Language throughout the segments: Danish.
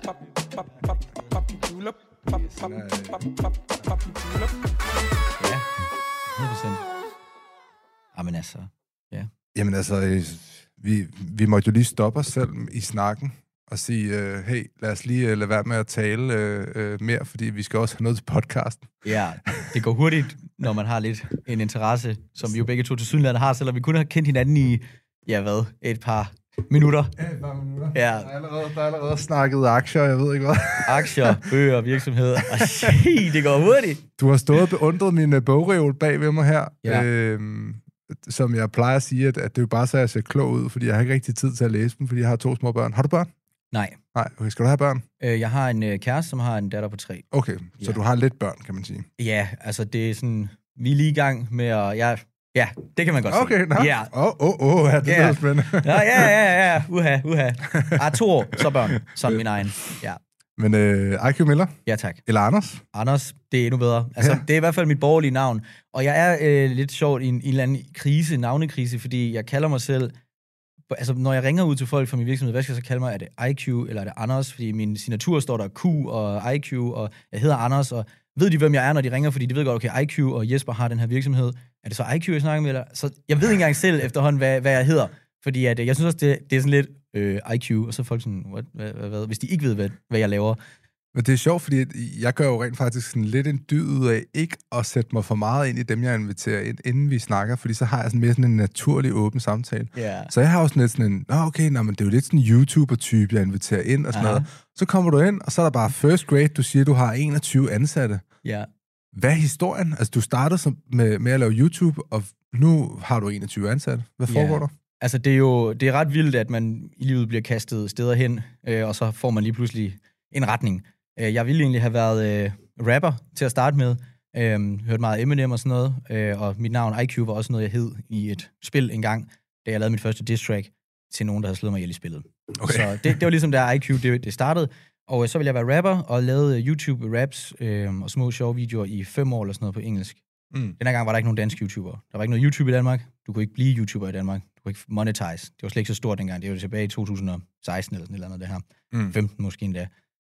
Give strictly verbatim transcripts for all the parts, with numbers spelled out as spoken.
Ja, hundrede procent. Jamen altså, ja. Jamen altså, vi, vi måtte jo lige stoppe os selv i snakken og sige, uh, hey, lad os lige uh, lade være med at tale uh, uh, mere, fordi vi skal også have noget til podcasten. Ja, det går hurtigt, når man har lidt en interesse, som vi jo begge to til sydenlandet har, selvom vi kun har kendt hinanden i, ja hvad, et par minutter. Ja, et par minutter. Ja. Der er allerede, der er allerede snakket aktier, jeg ved ikke hvad. Aktier, bøger, virksomheder. Og shit, det går hurtigt. Du har stået og beundret min uh, bogreol bag ved mig her. Ja. Øhm, som jeg plejer at sige, at, at det er jo bare så, at jeg ser klog ud, fordi jeg har ikke rigtig tid til at læse dem, fordi jeg har to små børn. Har du børn? Nej. Nej, okay. Skal du have børn? Øh, jeg har en øh, kæreste, som har en datter på tre. Okay, så Ja. du har lidt børn, kan man sige. Ja, altså det er sådan, vi er lige i gang med at, ja, ja det kan man godt Okay, sige. nå. Ja. Åh, åh, åh, ja, det Ja. er spændende. Ja, ja, ja, ja, uha, uha. Ah, to år, så børn, som min egen. Ja, Men øh, I Q Miller, ja tak. eller Anders? Anders, det er endnu bedre. Altså, Ja. ja. Det er i hvert fald mit borgerlige navn. Og jeg er øh, lidt sjovt i en, i en eller anden krise, navnekrise, fordi jeg kalder mig selv, altså når jeg ringer ud til folk fra min virksomhed, hvad skal jeg så kalde mig? Er det I Q, eller er det Anders? Fordi i min signatur står der Q og I Q, og jeg hedder Anders, og ved de, hvem jeg er, når de ringer? Fordi de ved godt, okay, I Q og Jesper har den her virksomhed. Er det så I Q, jeg snakker med? Eller? Så jeg ved ikke engang selv efterhånden, hvad, hvad jeg hedder. Fordi at, jeg synes også, det, det er sådan lidt øh, I Q, og så er folk sådan, what, hvad, hvad, hvad, hvis de ikke ved, hvad, hvad jeg laver. Men det er sjovt, fordi jeg gør jo rent faktisk sådan lidt en dyd ud af ikke at sætte mig for meget ind i dem, jeg inviterer ind, inden vi snakker, fordi så har jeg sådan mere sådan en naturlig åben samtale. Yeah. Så jeg har jo sådan lidt sådan en, nå okay, nå, men det er jo lidt sådan en YouTuber-type, jeg inviterer ind og sådan Aha. noget. Så kommer du ind, og så er der bare first grade, du siger, du har enogtyve ansatte. Ja. Hvad er historien? Altså, du startede som med, med at lave YouTube, og nu har du enogtyve ansatte. Hvad foregår Ja. der? Altså, det er jo det er ret vildt, at man i livet bliver kastet steder hen, øh, og så får man lige pludselig en retning. Øh, jeg ville egentlig have været øh, rapper til at starte med. Øh, hørt meget Eminem og sådan noget, øh, og mit navn I Q var også noget, jeg hed i et spil engang, da jeg lavede mit første diss track til nogen, der havde slået mig ihjel i spillet. Okay. Så det, det var ligesom der I Q det, det startede. Og øh, så ville jeg være rapper, og lavede YouTube-raps øh, og små sjove videoer i fem år eller sådan noget på engelsk. Mm. Den her gang var der ikke nogen danske YouTubere. Der var ikke noget YouTube i Danmark. Du kunne ikke blive YouTuber i Danmark. Du kunne ikke monetize. Det var slet ikke så stort dengang. Det var tilbage i to tusind og seksten eller sådan et eller andet, det her. Mm. femten måske endda.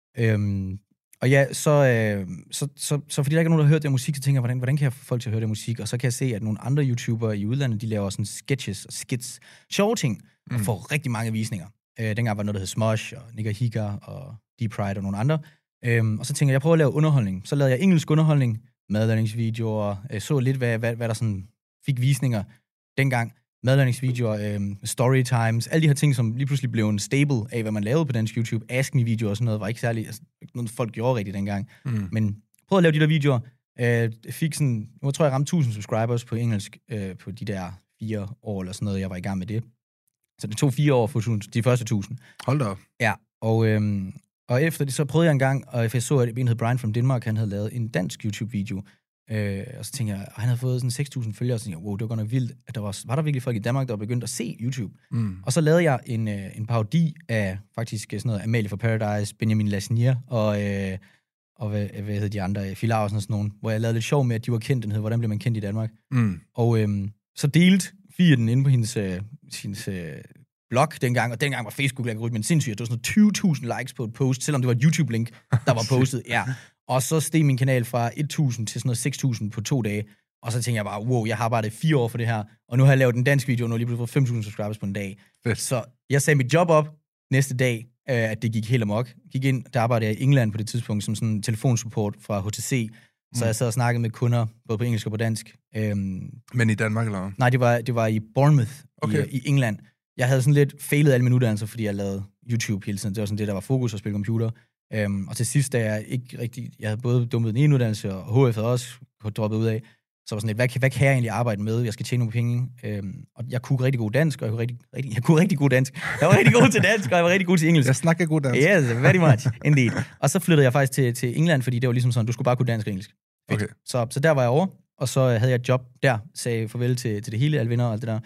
Øhm, og ja, så, øh, så, så, så fordi der ikke er nogen, der har hørt det musik, så tænker jeg, hvordan, hvordan kan jeg få folk til at høre det musik? Og så kan jeg se, at nogle andre YouTubere i udlandet, de laver sådan sketches og skits. Sjove ting, og Mm. får rigtig mange visninger. Øh, dengang var der noget, der hed Smosh, og Nick og Higa, og Deep Pride og nogle andre. Øhm, og så tænker jeg, jeg prøver at lave underholdning. Så lavede jeg engelsk underholdning, madlavningsvideoer, øh, så lidt, hvad, hvad, hvad der sådan fik visninger dengang. Madlavningsvideoer, øh, storytimes, alle de her ting, som lige pludselig blev en stable af, hvad man lavede på dansk YouTube. Ask Me-videoer og sådan noget, var ikke særlig, altså, ikke noget folk gjorde rigtigt dengang. Mm. Men prøvede at lave de der videoer. Øh, fik sådan, nu tror jeg, jeg ramte tusind subscribers på engelsk øh, på de der fire år eller sådan noget, jeg var i gang med det. Så det tog fire år for de første tusind. Hold da op. Ja, og, øhm, og efter det, så prøvede jeg en gang, og jeg så, at en hed Brian from Denmark, han havde lavet en dansk YouTube-video. Øh, og så tænkte jeg, og han havde fået sådan seks tusind følgere, og så tænkte jeg, wow, det var godt nok vildt, at der var, var der virkelig folk i Danmark, der var begyndt at se YouTube. Mm. Og så lavede jeg en, øh, en parodi af faktisk sådan noget Amalie fra Paradise, Benjamin Lasnier, og, øh, og hvad, hvad hedder de andre, Phil Lausen og sådan nogen, hvor jeg lavede lidt sjov med, at de var kendt, den hed, hvordan bliver man kendt i Danmark? Mm. Og øhm, så delte Fie den inde på hendes, øh, hendes øh, blog dengang, og dengang var Facebook-algoritmen sindssygt. Det var sådan tyve tusind likes på et post, selvom det var et YouTube-link, der var postet. Ja. Og så steg min kanal fra tusind til sådan noget seks tusind på to dage. Og så tænkte jeg bare, wow, jeg har arbejdet fire år for det her, og nu har jeg lavet en dansk video, og nu har jeg lige pludselig fået fem tusind subscribers på en dag. Fedt. Så jeg sagde mit job op næste dag, øh, at det gik helt amok. Gik ind, der arbejdede jeg i England på det tidspunkt, som sådan telefonsupport fra H T C. Så jeg sad og snakkede med kunder, både på engelsk og på dansk. Øhm, Men i Danmark, eller hvad? nej, det var, det var i Bournemouth Okay. i, i England. Jeg havde sådan lidt failet alle mine uddannelser, fordi jeg lavede YouTube hele tiden. Det var sådan det, der var fokus at spille computer. Øhm, og til sidst, da jeg ikke rigtig... Jeg havde både dummet den ene uddannelse, og H F havde også droppet ud af. Så var sådan lidt, hvad, hvad kan jeg egentlig arbejde med? Jeg skal tjene nogle penge. Øhm, og jeg kunne rigtig god dansk, og jeg kunne rigtig, rigtig, jeg kunne rigtig god dansk. Jeg var rigtig god til dansk, og jeg var rigtig god til engelsk. Jeg snakker god dansk. Yes, very much, indeed. Og så flyttede jeg faktisk til, til England, fordi det var ligesom sådan, du skulle bare kunne dansk og engelsk. Fedt. Okay. Så, så der var jeg over, og så havde jeg et job der, sagde farvel til, til det hele, alle venner og alt det der.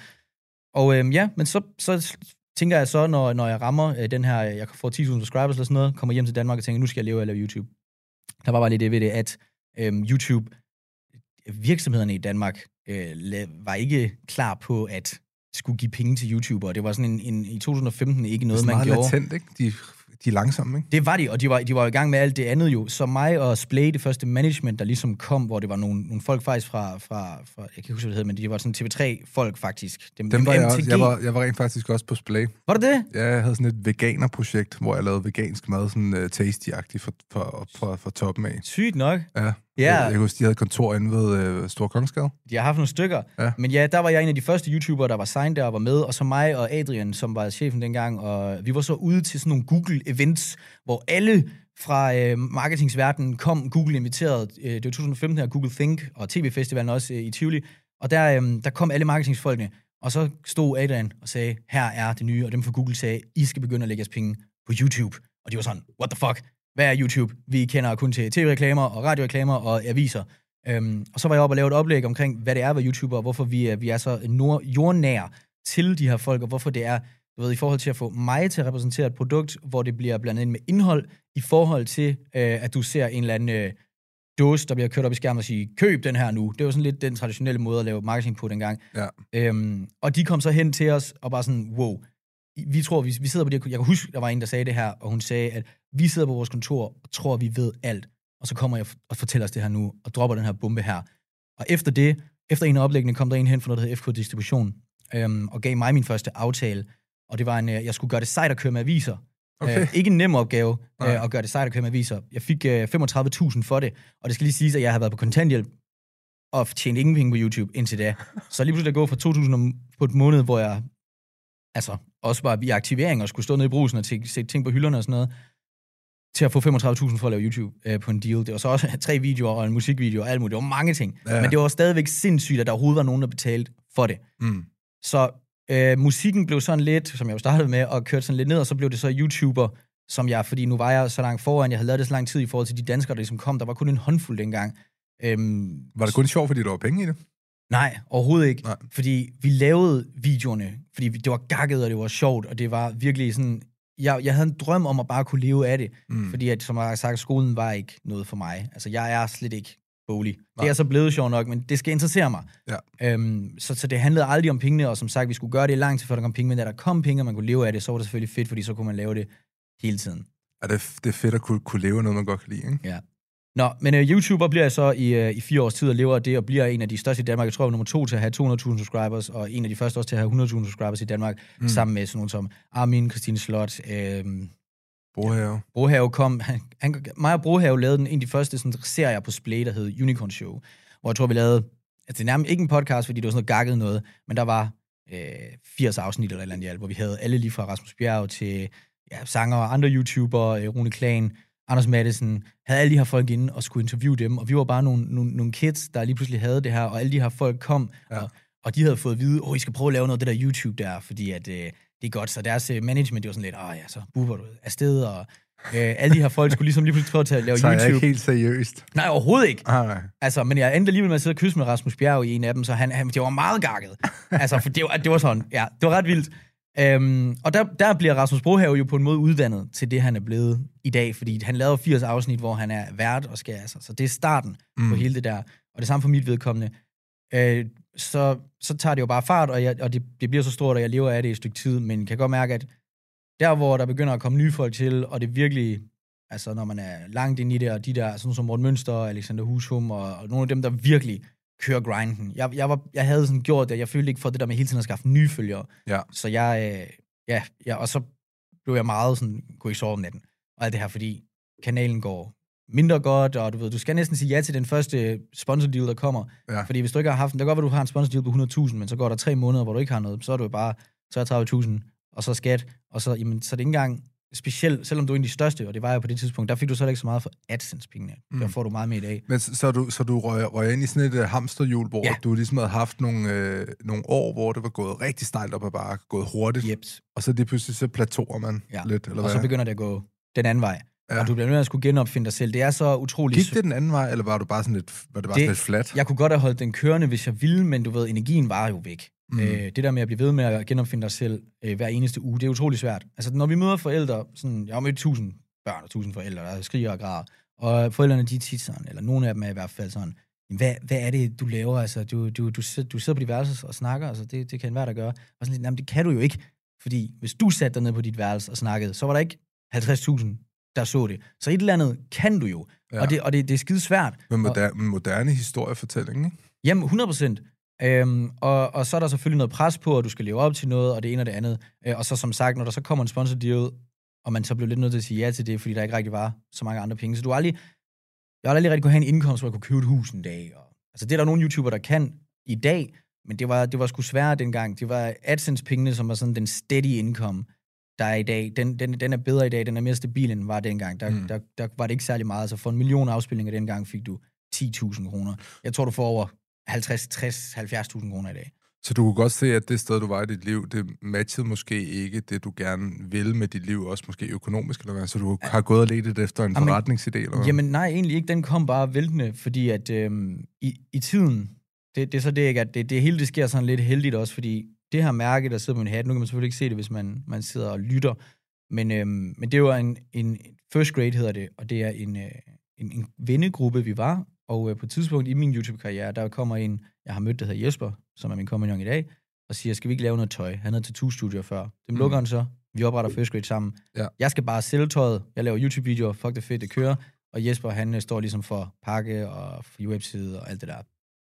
Og øhm, ja, men så, så tænker jeg så, når, når jeg rammer øh, den her, jeg får ti tusind subscribers eller sådan noget, kommer hjem til Danmark og tænker, nu skal jeg leve af at lave YouTube. Der var bare lidt det ved det, at øhm, YouTube, virksomhederne i Danmark, øh, var ikke klar på at skulle give penge til YouTubere. Det var sådan en, en i to tusind og femten ikke noget, det er man meget gjorde. latent, ikke? De, de er langsomme, ikke? Det var de, og de var, de var i gang med alt det andet jo. Så mig og Splay, det første management, der ligesom kom, hvor det var nogle, nogle folk faktisk fra, fra, fra, jeg kan ikke huske, hvad det hed, men de var sådan T V tre-folk faktisk. Dem, Dem var jeg, også, jeg, var, jeg var rent faktisk også på Splay. Var det det? Ja, jeg havde sådan et veganerprojekt, hvor jeg lavede vegansk mad, sådan uh, tasty-agtigt for, for, for, for toppen af. Sygt nok. Ja. Ja. Jeg, jeg husker, de havde kontor inde ved uh, Store Kongensgade. De har haft nogle stykker. Ja. Men ja, der var jeg en af de første YouTubere, der var signed der og var med, og så mig og Adrian, som var chefen dengang, og vi var så ude til sådan nogle Google-events, hvor alle fra øh, marketingsverdenen kom. Google inviteret, øh, det var to tusind og femten her, Google Think og T V-festivalen også øh, i Tivoli, og der, øh, der kom alle marketingsfolkene, og så stod Adrian og sagde, her er det nye, og dem fra Google sagde, I skal begynde at lægge jeres penge på YouTube. Og de var sådan, what the fuck? Hvad er YouTube? Vi kender kun til tv-reklamer og radioreklamer og aviser. Øhm, og så var jeg oppe og lavede et oplæg omkring, hvad det er ved YouTuber, og hvorfor vi er, vi er så nord- jordnær til de her folk, og hvorfor det er, du ved, i forhold til at få mig til at repræsentere et produkt, hvor det bliver blandet ind med indhold, i forhold til, øh, at du ser en eller anden øh, dåse, der bliver kørt op i skærmen og siger, køb den her nu. Det var sådan lidt den traditionelle måde at lave marketing på dengang. Ja. Øhm, og de kom så hen til os og bare sådan, wow, vi tror, vi, vi sidder på det, jeg kan huske, der var en, der sagde det her, og hun sagde, at vi sidder på vores kontor og tror, vi ved alt. Og så kommer jeg og fortæller os det her nu, og dropper den her bombe her. Og efter det, efter en af oplæggene, kom der en hen for noget, der hedder F K Distribution, øhm, og gav mig min første aftale. Og det var en, jeg skulle gøre det sejt at køre med aviser. Okay. Øh, ikke en nem opgave øh, at gøre det sejt at køre med aviser. Jeg fik øh, femogtredive tusind for det, og det skal lige siges, at jeg havde været på kontanthjælp og tjent ingen penge på YouTube indtil da. Så lige pludselig at gå fra to tusind på et måned, hvor jeg altså også var i aktivering og skulle stå nede i brusen og sætte ting på hylderne og sådan noget, til at få femogtredive tusind for at lave YouTube øh, på en deal. Det var så også tre videoer og en musikvideo og alt muligt. Det var mange ting. Ja. Men det var stadigvæk sindssygt, at der overhovedet var nogen, der betalte for det. Mm. Så øh, musikken blev sådan lidt, som jeg jo startede med, og kørte sådan lidt ned, og så blev det så YouTuber, som jeg, fordi nu var jeg så langt foran, jeg havde lavet det så lang tid i forhold til de danskere, der ligesom kom. Der var kun en håndfuld dengang. Øhm, var det kun sjovt, fordi der var penge i det? Nej, overhovedet ikke. Nej. Fordi vi lavede videoerne, fordi det var gakket, og det var sjovt, og det var virkelig sådan... Jeg, jeg havde en drøm om at bare kunne leve af det, mm. fordi at, som jeg har sagt, skolen var ikke noget for mig. Altså, jeg er slet ikke bolig. Det er så blevet sjovt nok, men det skal interessere mig. Ja. Øhm, så, så det handlede aldrig om pengene, og som sagt, vi skulle gøre det lang tid, før der kom penge, men da der kom penge, og man kunne leve af det, så var det selvfølgelig fedt, fordi så kunne man lave det hele tiden. Ja, det, er, det er fedt at kunne, kunne leve af noget, man godt kan lide, ikke? Ja. Nå, men uh, YouTuber bliver jeg så i, uh, i fire års tid og lever af det, og bliver en af de største i Danmark. Jeg tror, jeg er nummer to til at have to hundrede tusind subscribers, og en af de første også til at have hundrede tusind subscribers i Danmark, mm. sammen med sådan nogle som Armin, Christine Slot, øh, Brohave. Ja, Brohave kom, han, han, mig og Brohave lavede den, en af de første sådan, serier på Splay, der hed Unicorn Show, hvor jeg tror, vi lavede, altså det er nærmest ikke en podcast, fordi det var sådan noget gakket noget, men der var øh, firs afsnit eller et eller andet i alt, hvor vi havde alle lige fra Rasmus Bjerg til ja, sanger og andre YouTubere, øh, Rune Klan, Anders Madsen, havde alle de her folk inde og skulle interviewe dem, og vi var bare nogle, nogle, nogle kids, der lige pludselig havde det her, og alle de her folk kom, ja. og, og de havde fået at vide, åh, oh, I skal prøve at lave noget af det der YouTube der, fordi at, øh, det er godt, så deres øh, management, det var sådan lidt, åh ja, så buber du afsted, og øh, alle de her folk skulle ligesom lige pludselig prøve til at lave så YouTube. Så er ikke helt seriøst? Nej, overhovedet ikke. Ah, nej. Altså, men jeg endte alligevel med at sidde og kysse med Rasmus Bjerg i en af dem, så han, han, det var meget gakket. Altså, for det var, det var sådan, ja, det var ret vildt. Øhm, og der, der bliver Rasmus Brohave jo på en måde uddannet til det, han er blevet i dag, fordi han lavede firs afsnit, hvor han er vært og skal, altså, så det er starten mm. på hele det der, og det samme for mit vedkommende. Øh, så, så tager det jo bare fart, og, jeg, og det, det bliver så stort, og jeg lever af det i et stykke tid, men kan godt mærke, at der, hvor der begynder at komme nye folk til, og det virkelig, altså når man er langt inde i det, og de der, sådan som Morten Mønster, Alexander Husum, og, og nogle af dem, der virkelig kører grinden. Jeg, jeg, var, jeg havde sådan gjort det, jeg følte ikke for det der med hele tiden at skaffe nye følgere. Ja. Så jeg, øh, ja, ja, og så blev jeg meget sådan, kunne ikke sove om natten, og alt det her, fordi kanalen går mindre godt, og du ved, du skal næsten sige ja til den første sponsordeal, der kommer. Ja. Fordi hvis du ikke har haft den, det kan godt være, du har en sponsordeal på hundrede tusind, men så går der tre måneder, hvor du ikke har noget, så er du jo bare treogtredive tusind, og så skat, og så, jamen, så er det ikke engang specielt, selvom du er en af de største, og det var jeg på det tidspunkt, der fik du så ikke så meget for AdSense-pengene. Mm. Der får du meget med i dag. Men så, så du, så du røg, røg ind i sådan et uh, hamsterhjul, hvor ja. du ligesom havde haft nogle, øh, nogle år, hvor det var gået rigtig stejlt op og bare gået hurtigt, yep. og så det pludselig så plateauer man ja. lidt, eller og hvad? så begynder det at gå den anden vej. Ja. Og du bliver nødt til at skulle genopfinde dig selv. Det er så utroligt. Gik det den anden vej, eller var du bare sådan lidt, var det bare det, sådan lidt flat? Jeg kunne godt have holdt den kørende, hvis jeg ville, men du ved, energien var jo væk. Mm. Øh, det der med at blive ved med at genopfinde dig selv øh, hver eneste uge, det er utrolig svært. Altså, når vi møder forældre, sådan, jeg har mødt tusind børn og tusind forældre, der skriger og græder, og forældrene, de er tit sådan, eller nogle af dem er i hvert fald sådan, hvad, hvad er det, du laver? Altså, du, du, du, du sidder på dit værelse og snakker, altså, det, det kan enhver der gøre. Og sådan lidt, jamen, det kan du jo ikke, fordi hvis du satte dig ned på dit værelse og snakkede, så var der ikke halvtreds tusind, der så det. Så et eller andet kan du jo, ja. og, det, og det, det er skide svært. Men moderne, og, moderne historiefortælling, ikke? Jamen, hundrede procent. Øhm, og, og så er der selvfølgelig noget pres på, at du skal leve op til noget, og det ene og det andet. Øh, og så som sagt, når der så kommer en sponsor deal, og man så bliver lidt nødt til at sige ja til det, fordi der ikke rigtig var så mange andre penge. Så du har aldrig, jeg har aldrig rigtig kunne have en indkomst, hvor jeg kunne købe et hus en dag. Og, altså det er der nogle YouTubere, der kan i dag, men det var, det var sgu sværere dengang. Det var AdSense-pengene, som var sådan den steady income, der er i dag. Den, den, den er bedre i dag, den er mere stabil, end var dengang. Der, mm. der, der var det ikke særlig meget. Altså for en million afspilninger dengang fik du ti tusind kroner. Jeg tror, du får over halvtreds, tres, halvfjerds tusind kroner i dag. Så du kunne godt se, at det sted, du var i dit liv, det matchede måske ikke det, du gerne vil med dit liv, også måske økonomisk, eller hvad? Så du har gået og ledt efter en forretningsidé, eller hvad? Jamen nej, egentlig ikke. Den kom bare væltende, fordi at øhm, i, i tiden, det, det er så det ikke, at det, det hele det sker sådan lidt heldigt også, fordi det her mærke, der sidder på min hat, nu kan man selvfølgelig ikke se det, hvis man, man sidder og lytter, men, øhm, men det var en, en first grade, hedder det, og det er en, øh, en, en vennegruppe, vi var, og øh, på et tidspunkt i min YouTube-karriere, der kommer en, jeg har mødt, der hedder Jesper, som er min kompagnon i dag, og siger, skal vi ikke lave noget tøj? Han havde tattoo-studier før. Dem lukker mm. han så. Vi opretter first grade sammen. Ja. Jeg skal bare sælge tøjet. Jeg laver YouTube-videoer. Fuck det fedt, det kører. Og Jesper, han står ligesom for pakke og for webside og alt det der.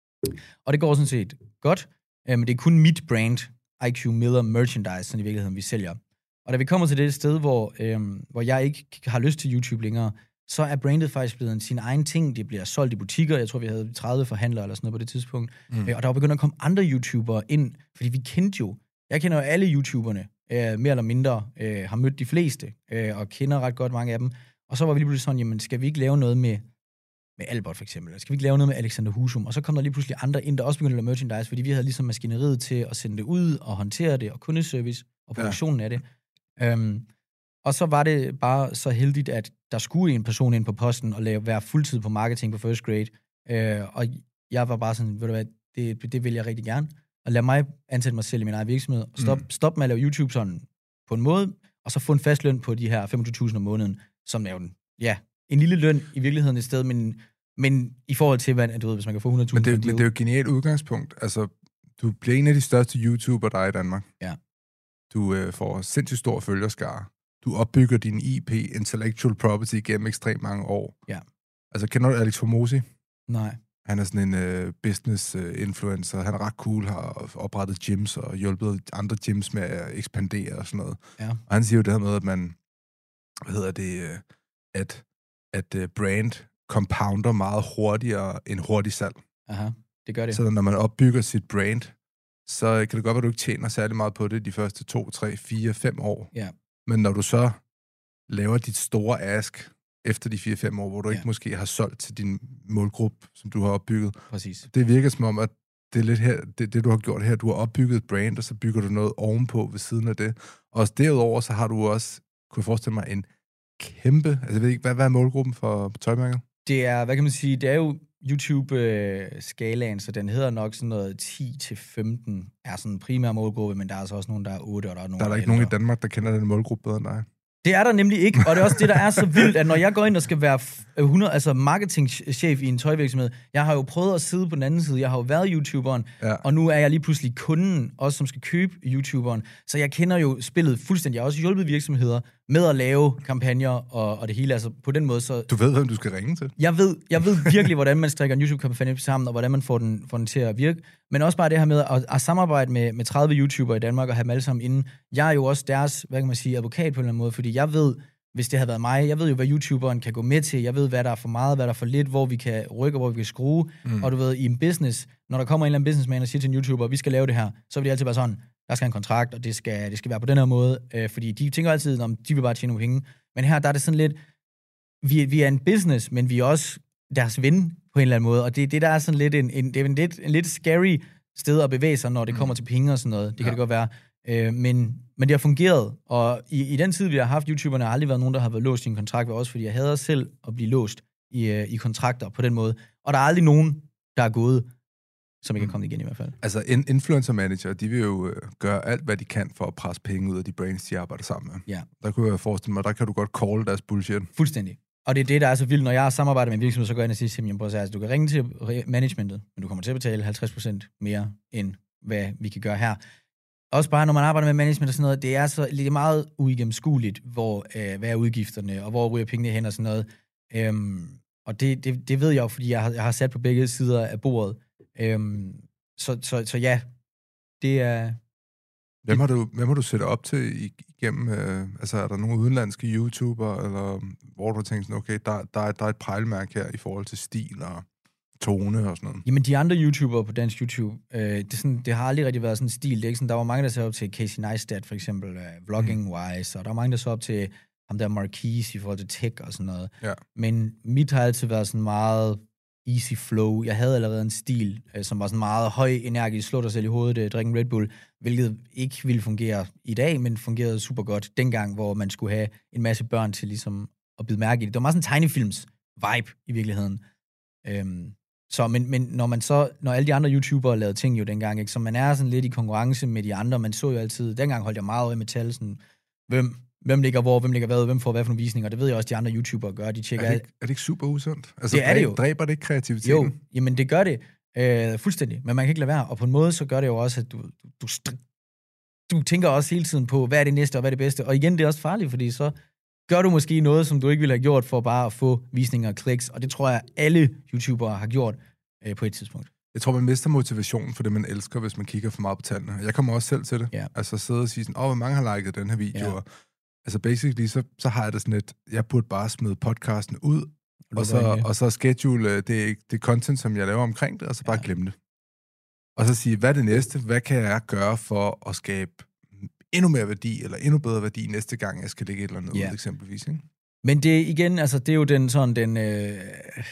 Og det går sådan set godt. Men det er kun mit brand, I Q Miller Merchandise, sådan i virkeligheden, vi sælger. Og da vi kommer til det sted, hvor, øhm, hvor jeg ikke har lyst til YouTube længere, så er brandet faktisk blevet sin egen ting. Det bliver solgt i butikker. Jeg tror, vi havde tredive forhandlere eller sådan noget på det tidspunkt. Mm. Og der var begyndt at komme andre YouTubere ind, fordi vi kendte jo, jeg kender jo alle YouTuberne, øh, mere eller mindre, øh, har mødt de fleste, øh, og kender ret godt mange af dem. Og så var vi lige pludselig sådan, jamen skal vi ikke lave noget med, med Albert for eksempel? Eller skal vi ikke lave noget med Alexander Husum? Og så kom der lige pludselig andre ind, der også begyndte at lave merchandise, fordi vi havde ligesom maskineriet til at sende det ud, og håndtere det, og kundeservice, og produktionen ja. af det. Øhm, Og så var det bare så heldigt, at der skulle en person ind på posten og lave, være fuldtid på marketing på first grade. Øh, og jeg var bare sådan, ved du hvad, det, det vil jeg rigtig gerne. Og lad mig ansætte mig selv i min egen virksomhed. Og stop, mm. stop med at lave YouTube sådan på en måde, og så få en fast løn på de her femogtyve tusind om måneden, som er jo en, ja, en lille løn i virkeligheden et sted, men, men i forhold til, hvad, du ved, hvis man kan få hundrede tusind. Men, det, men det er jo et genialt udgangspunkt. Altså, du bliver en af de største YouTubere, der er i Danmark. Ja. Du øh, får sindssygt stor følgerskare. Du opbygger din I P, intellectual property, gennem ekstremt mange år. Ja. Altså, kender du Alex Formosi? Nej. Han er sådan en uh, business-influencer. Uh, han er ret cool, har oprettet gyms og hjulpet andre gyms med at ekspandere og sådan noget. Ja. Og han siger jo det her med, at man, hvad hedder det, uh, at, at uh, brand compounder meget hurtigere end hurtig salg. Aha, det gør det. Så når man opbygger sit brand, så kan det godt være, at du ikke tjener særlig meget på det de første to, tre, fire, fem år. Ja. Men når du så laver dit store ask efter de fire fem år, hvor du ja. ikke måske har solgt til din målgruppe, som du har opbygget. Præcis. Det virker som om, at det er lidt her, det, det du har gjort her, du har opbygget et brand, og så bygger du noget ovenpå ved siden af det. Og derudover, så har du også, kunne jeg forestille mig, en kæmpe, altså jeg ved ikke, hvad, hvad er målgruppen for tøjmærket? Det er, hvad kan man sige, det er jo YouTube-skalaen, så den hedder nok sådan noget ti til femten, er sådan en primær målgruppe, men der er altså også nogen, der er otte, og der er nogen, der er der, der ikke nogen i Danmark, der kender den målgruppe bedre end dig. Det er der nemlig ikke, og det er også det, der er så vildt, at når jeg går ind og skal være hundrede, altså marketingchef i en tøjvirksomhed, jeg har jo prøvet at sidde på den anden side, jeg har jo været YouTuberen, ja. og nu er jeg lige pludselig kunden, også som skal købe YouTuberen, så jeg kender jo spillet fuldstændig. Jeg har også hjulpet virksomheder med at lave kampagner og, og det hele, altså på den måde. Så du ved, hvem du skal ringe til? Jeg ved, jeg ved virkelig, hvordan man strikker en YouTube-kampagne sammen, og hvordan man får den, får den til at virke, men også bare det her med at, at samarbejde med, med tredive YouTubere i Danmark og have dem alle sammen inde. Jeg er jo også deres, hvad kan man sige, advokat på en eller anden måde, fordi jeg ved, hvis det havde været mig, jeg ved jo, hvad YouTuberen kan gå med til, jeg ved, hvad der er for meget, hvad der er for lidt, hvor vi kan rykke, hvor vi kan skrue, mm. og du ved, i en business, når der kommer en eller anden businessman og siger til en YouTuber, vi skal lave det her, så vil de altid være sådan, der skal en kontrakt, og det skal, det skal være på den her måde, øh, fordi de tænker altid, om de vil bare tjene nogle penge, men her, der er det sådan lidt, vi, vi er en business, men vi er også deres ven på en eller anden måde, og det, det der er sådan lidt en, en, det er en, lidt, en lidt scary sted at bevæge sig, når det kommer til penge og sådan noget, det kan ja. det godt være, øh, men, men det har fungeret, og i, i den tid, vi har haft YouTuberne, har aldrig været nogen, der har været låst i en kontrakt ved os, fordi jeg hader selv at blive låst i, øh, i kontrakter på den måde, og der er aldrig nogen, der er gået, som ikke er kommet igen i hvert fald. Altså, en influencer manager, de vil jo øh, gøre alt, hvad de kan for at presse penge ud af de brands, de arbejder sammen med. Ja. Der kunne jeg forestille mig, der kan du godt call deres bullshit. Fuldstændig. Og det er det, der er så vildt, når jeg samarbejder med en virksomhed, så går jeg ind og siger, jamen, prøv at sige, altså, du kan ringe til managementet, men du kommer til at betale halvtreds procent mere, end hvad vi kan gøre her. også bare, når man arbejder med management og sådan noget, det er så det er meget uigennemskueligt, hvor, øh, hvad er udgifterne, og hvor ryger pengene hen og sådan noget. Øhm, og det, det, det ved jeg jo, fordi jeg har, jeg har sat på begge sider af bordet. Øhm, så, så, så ja, det er... Hvem har du, hvem har du set op til igennem, øh, altså er der nogle udenlandske YouTuber, eller hvor du har tænkt sådan, okay, der, der, er, der er et pejlemærke her i forhold til stil og tone og sådan noget? Jamen, de andre YouTubere på dansk YouTube, øh, det, er sådan, det har aldrig rigtig været sådan en stil. Det er ikke sådan, der var mange, der så op til Casey Neistat, for eksempel, uh, vlogging-wise, og der var mange, der så op til ham der Marquise i forhold til tech og sådan noget. Ja. Men mit har altid været sådan meget easy flow. Jeg havde allerede en stil, øh, som var sådan meget høj, energisk, slå dig selv i hovedet, øh, drikke en Red Bull, hvilket ikke ville fungere i dag, men fungerede super godt dengang, hvor man skulle have en masse børn til ligesom at bide mærke i det. Det var meget sådan en tegnefilms-vibe i virkeligheden. Øhm, så, men, men når man så, når alle de andre YouTubere lavede ting jo dengang, ikke, så man er sådan lidt i konkurrence med de andre, man så jo altid, dengang holdt jeg meget øje med tal, sådan, hvem Hvem ligger hvor, hvem ligger hvad, hvem får hvad for nogle visninger. Det ved jeg også, de andre YouTubere gør. De tjekker er, det ikke, er det ikke super usundt? Altså, det er det jo. Dræber det ikke kreativiteten? Jo, jamen det gør det øh, fuldstændig, men man kan ikke lade være. Og på en måde, så gør det jo også, at du, du, du, du tænker også hele tiden på, hvad er det næste, og hvad er det bedste. Og igen, det er også farligt, fordi så gør du måske noget, som du ikke ville have gjort, for bare at få visninger og kliks. Og det tror jeg, alle YouTubere har gjort øh, på et tidspunkt. Jeg tror, man mister motivationen for det, man elsker, hvis man kigger for meget på tallene. Jeg kommer også selv til det. Ja. Altså sidde og sige sådan, åh, hvor mange har liket den her video, Ja. og altså basically, så, så har jeg det sådan lidt, jeg burde bare smide podcasten ud, og så, og så schedule det, det content, som jeg laver omkring det, og så bare ja. glemme det. Og så sige, hvad er det næste? Hvad kan jeg gøre for at skabe endnu mere værdi, eller endnu bedre værdi næste gang, jeg skal lægge et eller andet ja. ud, eksempelvis, ikke? Men det igen, altså det er jo den sådan, den, øh,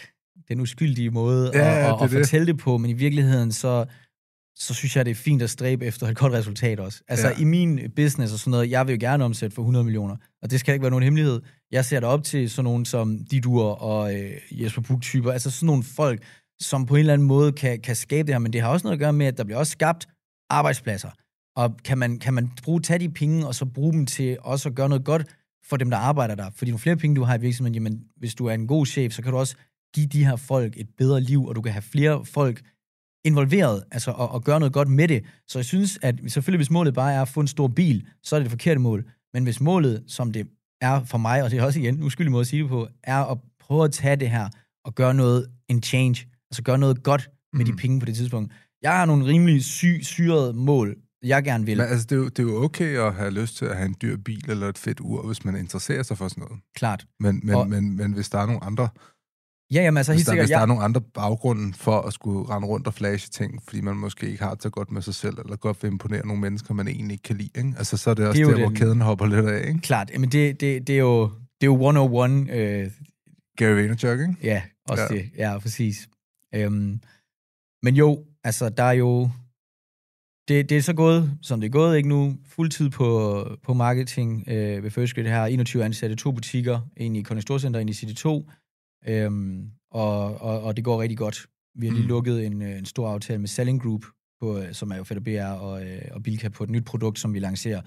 den uskyldige måde ja, at, at, at det. fortælle det på, men i virkeligheden, så så synes jeg, det er fint at stræbe efter et godt resultat også. Altså ja. i min business og sådan noget, jeg vil jo gerne omsætte for hundrede millioner, og det skal ikke være nogen hemmelighed. Jeg ser det op til sådan nogen som Didur og øh, Jesper Buch-typer, altså sådan nogle folk, som på en eller anden måde kan, kan skabe det her, men det har også noget at gøre med, at der bliver også skabt arbejdspladser. Og kan man, kan man bruge, tage de penge, og så bruge dem til også at gøre noget godt for dem, der arbejder der. Fordi jo flere penge, du har i virksomheden, jamen, hvis du er en god chef, så kan du også give de her folk et bedre liv, og du kan have flere folk involveret, altså og, og gøre noget godt med det. Så jeg synes, at selvfølgelig hvis målet bare er at få en stor bil, så er det det forkerte mål. Men hvis målet, som det er for mig, og det er også igen en uskyldig måde at sige det på, er at prøve at tage det her og gøre noget, en change, altså gøre noget godt med mm. de penge på det tidspunkt. Jeg har nogle rimelig sy- syrede mål, jeg gerne vil. Men altså, det er, jo, det er jo okay at have lyst til at have en dyr bil eller et fedt ur, hvis man interesserer sig for sådan noget. Klart. Men, men, og, men, men hvis der er nogle andre... Ja, jamen altså hvis helt der, sikkert... Hvis der jeg... er nogle andre baggrunde for at skulle rende rundt og flashe ting, fordi man måske ikke har det så godt med sig selv, eller godt vil imponere nogle mennesker, man egentlig ikke kan lide, ikke? Altså, så er det også det er der, den... hvor kæden hopper lidt af, ikke? Klart, men det, det, det er jo det er jo et nul et. Øh... Gary Vaynerchuk, ikke? Ja, også ja. det. Ja, præcis. Øhm, men jo, altså, der er jo... Det, det er så gået, som det er gået, ikke nu, fuldtid på, på marketing øh, ved First Grid her, enogtyve ansatte, to butikker, en i Kolding Storcenter, en i City to, øhm, og, og, og det går rigtig godt. Vi har lige mm. lukket en, en stor aftale med Selling Group, på, som er jo Fætter B R og, og Bilka på et nyt produkt, som vi lancerer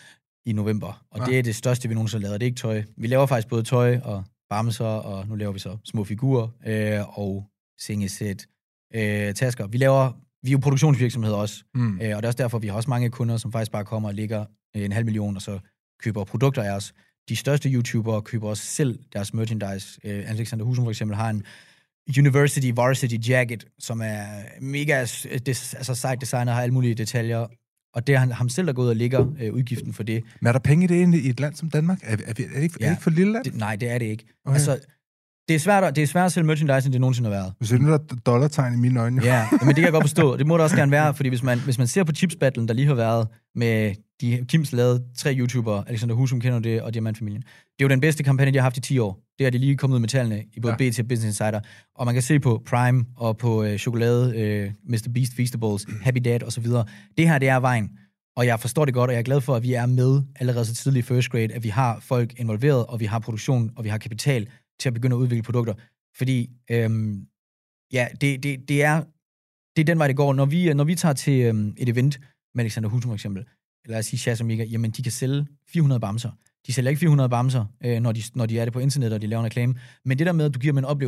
i november. Og ja. det er det største, vi nogensinde har lavet. Det er ikke tøj. Vi laver faktisk både tøj og bamser, og nu laver vi så små figurer øh, og sengesæt, øh, tasker. Vi laver Vi er jo produktionsvirksomhed også, mm. øh, og det er også derfor, vi har også mange kunder, som faktisk bare kommer og ligger øh, en halv million, og så køber produkter af os. De største YouTubere køber også selv deres merchandise. Øh, Alexander Husum for eksempel har en University Varsity Jacket, som er mega des, altså sejt designer, har alle mulige detaljer, og det er han, ham selv, der går ud og ligger øh, udgiften for det. Men er der penge i det egentlig i et land som Danmark? Er, er, er, det, ikke, ja, er det ikke for lille land? Det, nej, det er det ikke. Okay. Altså, Det er, svært at, det er svært at sælge merchandise, end det nogensinde har været. Hvis det er der dollartegn i mine øjne. Ja, men det kan jeg godt forstå. Det må det også gerne være, fordi hvis man, hvis man ser på Chips Battlen, der lige har været med de Kims lavet tre YouTubere, Alexander Husum kender det, og Diamantfamilien. Det er jo den bedste kampagne, de har haft i ti år. Det er de lige kommet ud med tallene i både ja. B T og Business Insider. Og man kan se på Prime og på øh, chokolade, øh, mister Beast Feastables, Happy Dad osv. Det her, det er vejen. Og jeg forstår det godt, og jeg er glad for, at vi er med allerede så tidligt i First Grade, at vi har folk involveret, og vi har produktion, og vi har kapital til at begynde at udvikle produkter. Fordi, øhm, ja, det, det, det, er, det er den vej, det går. Når vi, når vi tager til øhm, et event med Alexander Husum for eksempel, eller lad os sige Shaz og Mika, jamen de kan sælge fire hundrede bamser. De sælger ikke fire hundrede bamser, øh, når, de, når de er det på internet, og de laver en reklame. Men det der med, at du giver dem en oplevelse,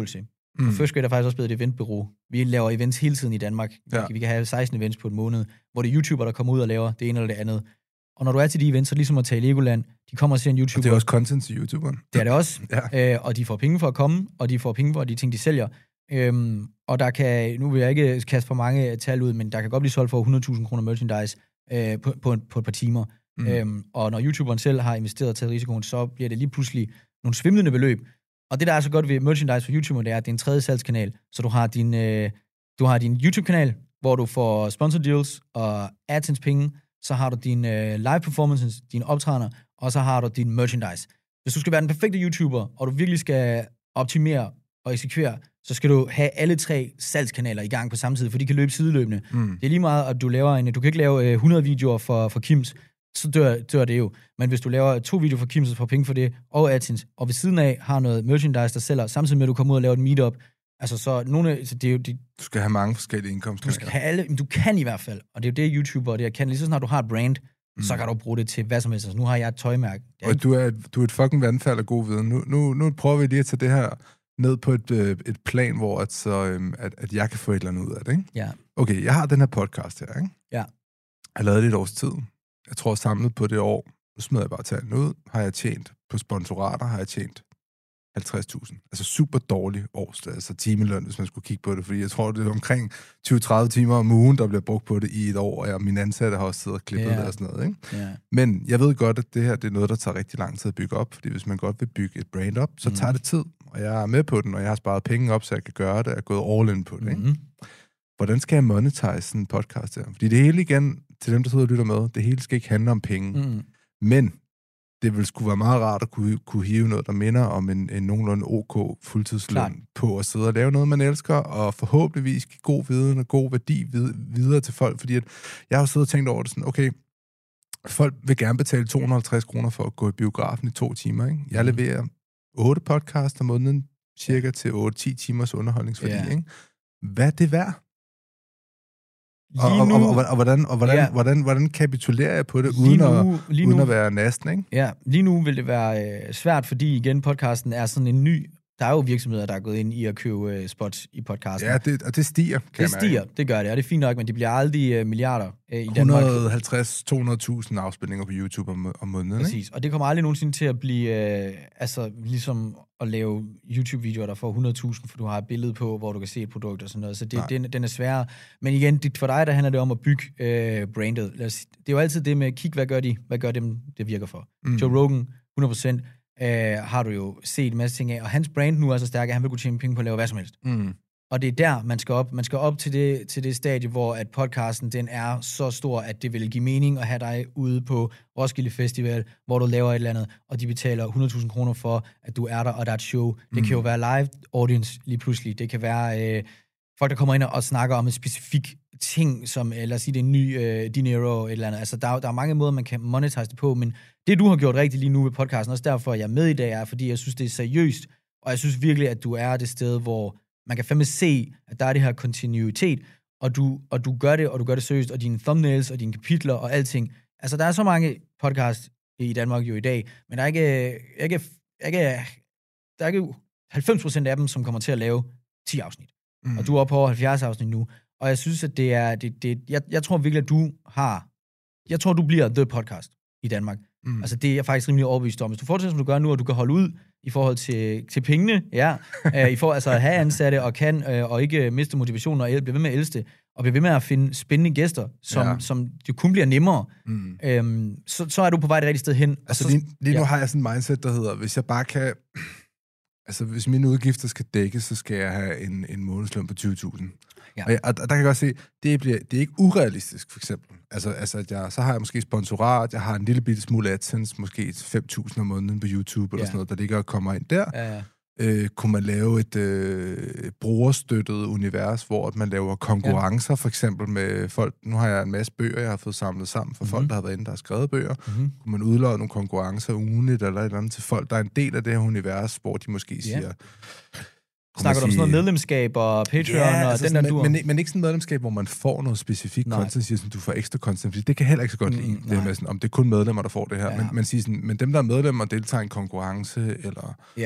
Mm. Og First Grade er faktisk også blevet et eventbureau. Vi laver events hele tiden i Danmark. Ja. Vi kan have seksten events på en måned, hvor det er YouTuber, der kommer ud og laver det ene eller det andet. Og når du er til de events, så er det ligesom at tage i Legoland. De kommer og ser en YouTuber. Og det er også content til YouTuberen. Det er det også. Ja. Øh, og de får penge for at komme, og de får penge for de ting, de sælger. Øhm, og der kan, nu vil jeg ikke kaste for mange tal ud, men der kan godt blive solgt for hundrede tusind kroner merchandise øh, på, på, på et par timer. Mm. Øhm, og når YouTuberen selv har investeret og taget risikoen, så bliver det lige pludselig nogle svimlende beløb. Og det, der er så godt ved merchandise for YouTuber, det er, at det er en tredje salgskanal. Så du har din, øh, du har din YouTube-kanal, hvor du får sponsor deals og AdSense-penge. Så har du dine øh, live performances, dine optrædener, og så har du din merchandise. Hvis du skal være den perfekte YouTuber, og du virkelig skal optimere og eksekvere, så skal du have alle tre salgskanaler i gang på samme tid, for de kan løbe sideløbende. Mm. Det er lige meget, at du laver en... Du kan ikke lave øh, hundrede videoer for, for Kims, så dør, dør det jo. Men hvis du laver to videoer for Kims, så får penge for det, og AdSense, og ved siden af har noget merchandise, der sælger, samtidig med, at du kommer ud og laver et meetup. Altså, så nogle... Så det er jo, det, du skal have mange forskellige indkomstkanaler. Du skal have alle... Men du kan i hvert fald. Og det er jo det, YouTuber og det, jeg kan. Lige så snart du har et brand, mm. så kan du bruge det til hvad som helst. Altså, nu har jeg et tøjmærke. Og ikke... du, er, du er et fucking vandfald af god viden. Nu, nu, nu prøver vi lige at tage det her ned på et, et plan, hvor at, så, øhm, at, at jeg kan få et eller andet ud af det, ikke? Ja. Okay, jeg har den her podcast her, ikke? Ja. Jeg har lavet det et års tid. Jeg tror, samlet på det år, nu smider jeg bare tallene ud, har jeg tjent på sponsorater, har jeg tjent halvtreds tusind. Altså super dårlig års, altså timeløn, hvis man skulle kigge på det, fordi jeg tror, det er omkring tyve til tredive timer om ugen, der bliver brugt på det i et år, og jeg, mine ansatte har også siddet og klippet yeah. det og sådan noget, ikke? Yeah. Men jeg ved godt, at det her det er noget, der tager rigtig lang tid at bygge op, fordi hvis man godt vil bygge et brand op, så mm. tager det tid, og jeg er med på den, og jeg har sparet penge op, så jeg kan gøre det, og er gået all in på det, ikke? Mm. Hvordan skal jeg monetize sådan en podcast her? Fordi det hele igen, til dem, der sidder og lytter med, det hele skal ikke handle om penge, mm. men det ville skulle være meget rart at kunne, kunne hive noget, der minder om en, en nogenlunde OK fuldtidsløn Klar. På at sidde og lave noget, man elsker, og forhåbentligvis give god viden og god værdi vid- videre til folk, fordi at jeg har jo siddet og tænkt over det sådan, okay, folk vil gerne betale to hundrede og halvtreds kroner for at gå i biografen i to timer, ikke? Jeg mm. leverer otte podcasts om måneden, cirka til otte til ti timers underholdningsværdi, yeah. ikke? Hvad er det værd? Og, og, og, og, og, hvordan, og hvordan, ja. hvordan, hvordan kapitulerer jeg på det, uden, nu, at, uden nu, at være næsten, ikke? Ja, lige nu vil det være øh, svært, fordi igen, podcasten er sådan en ny... Der er jo virksomheder, der er gået ind i at købe øh, spots i podcasten. Ja, det, og det stiger, kan Det stiger, det gør det, og det er fint nok, men det bliver aldrig øh, milliarder øh, i Danmark. et hundrede og halvtreds til to hundrede tusind afspilninger på YouTube om, om måneden, Præcis, ikke? Og det kommer aldrig nogensinde til at blive... Øh, altså, ligesom at lave YouTube-videoer, der får hundrede tusind, for du har et billede på, hvor du kan se et produkt og sådan noget. Så det, den, den er sværere. Men igen, det, for dig, der handler det om at bygge øh, brandet. Lad os, det er jo altid det med, kig, hvad gør de? Hvad gør dem, det virker for? Mm. Joe Rogan, hundrede procent. Øh, har du jo set en masse ting af, og hans brand nu er så stærk, at han vil kunne tjene penge på at lave hvad som helst. Mm. Og det er der, man skal op. Man skal op til det, til det stadie, hvor at podcasten, den er så stor, at det vil give mening at have dig ude på Roskilde Festival, hvor du laver et eller andet, og de betaler hundrede tusind kroner for, at du er der, og der er et show. Det mm. kan jo være live audience lige pludselig. Det kan være øh, folk, der kommer ind og snakker om en specifik ting, som, lad os sige, det er en ny øh, dinero et eller andet. Altså, der, der er mange måder, man kan monetize det på, men det, du har gjort rigtigt lige nu ved podcasten, også derfor, jeg er med i dag, er, fordi jeg synes, det er seriøst, og jeg synes virkelig, at du er det sted, hvor man kan fandme se, at der er det her kontinuitet, og du, og du gør det, og du gør det seriøst, og dine thumbnails, og dine kapitler, og alting. Altså, der er så mange podcasts i Danmark jo i dag, men der er ikke, ikke, ikke, der er ikke halvfems procent af dem, som kommer til at lave ti afsnit. Mm. Og du er oppe på over halvfjerds afsnit nu. Og jeg synes, at det er... Det, det, jeg, jeg tror virkelig, at du har... Jeg tror, du bliver the podcast i Danmark. Mm. Altså, det er jeg faktisk rimelig overbevist om. Hvis du fortsætter, som du gør nu, og du kan holde ud i forhold til, til pengene, ja, øh, i forhold altså at have ansatte, og kan, øh, og ikke miste motivationen, og blive ved med at elske, og blive ved med at finde spændende gæster, som, ja. som det kun bliver nemmere, mm. øhm, så, så er du på vej det rigtige sted hen. Altså, så, lige, lige nu ja. har jeg sådan en mindset, der hedder, hvis jeg bare kan... Altså, hvis mine udgifter skal dækkes, så skal jeg have en, en månedsløn på tyve tusind. Ja. Og, jeg, og der kan jeg godt se, det, bliver, det er ikke urealistisk, for eksempel. Altså, altså at jeg, så har jeg måske sponsorat, jeg har en lille bitte smule AdSense, måske fem tusind om måneden på YouTube, eller ja. sådan noget, der ligger og kommer ind der. Ja, ja. Øh, kunne man lave et øh, brugerstøttet univers, hvor man laver konkurrencer, ja. for eksempel med folk. Nu har jeg en masse bøger, jeg har fået samlet sammen for mm-hmm. folk, der har været inde, der har skrevet bøger. Mm-hmm. Kunne man udlåde nogle konkurrencer ugenligt, eller et eller andet til folk, der er en del af det her univers, hvor de måske ja. siger... Snakker du om sådan noget medlemskab og Patreon ja, og altså den der men, dur? Men, men ikke sådan noget medlemskab, hvor man får noget specifikt Nej. content, siger sådan, du får ekstra content, fordi det kan heller ikke så godt lide, mm, det med sådan, om det er kun medlemmer, der får det her. Ja. Men, man siger sådan, men dem, der er medlemmer, deltager i en konkurrence, eller... Ja.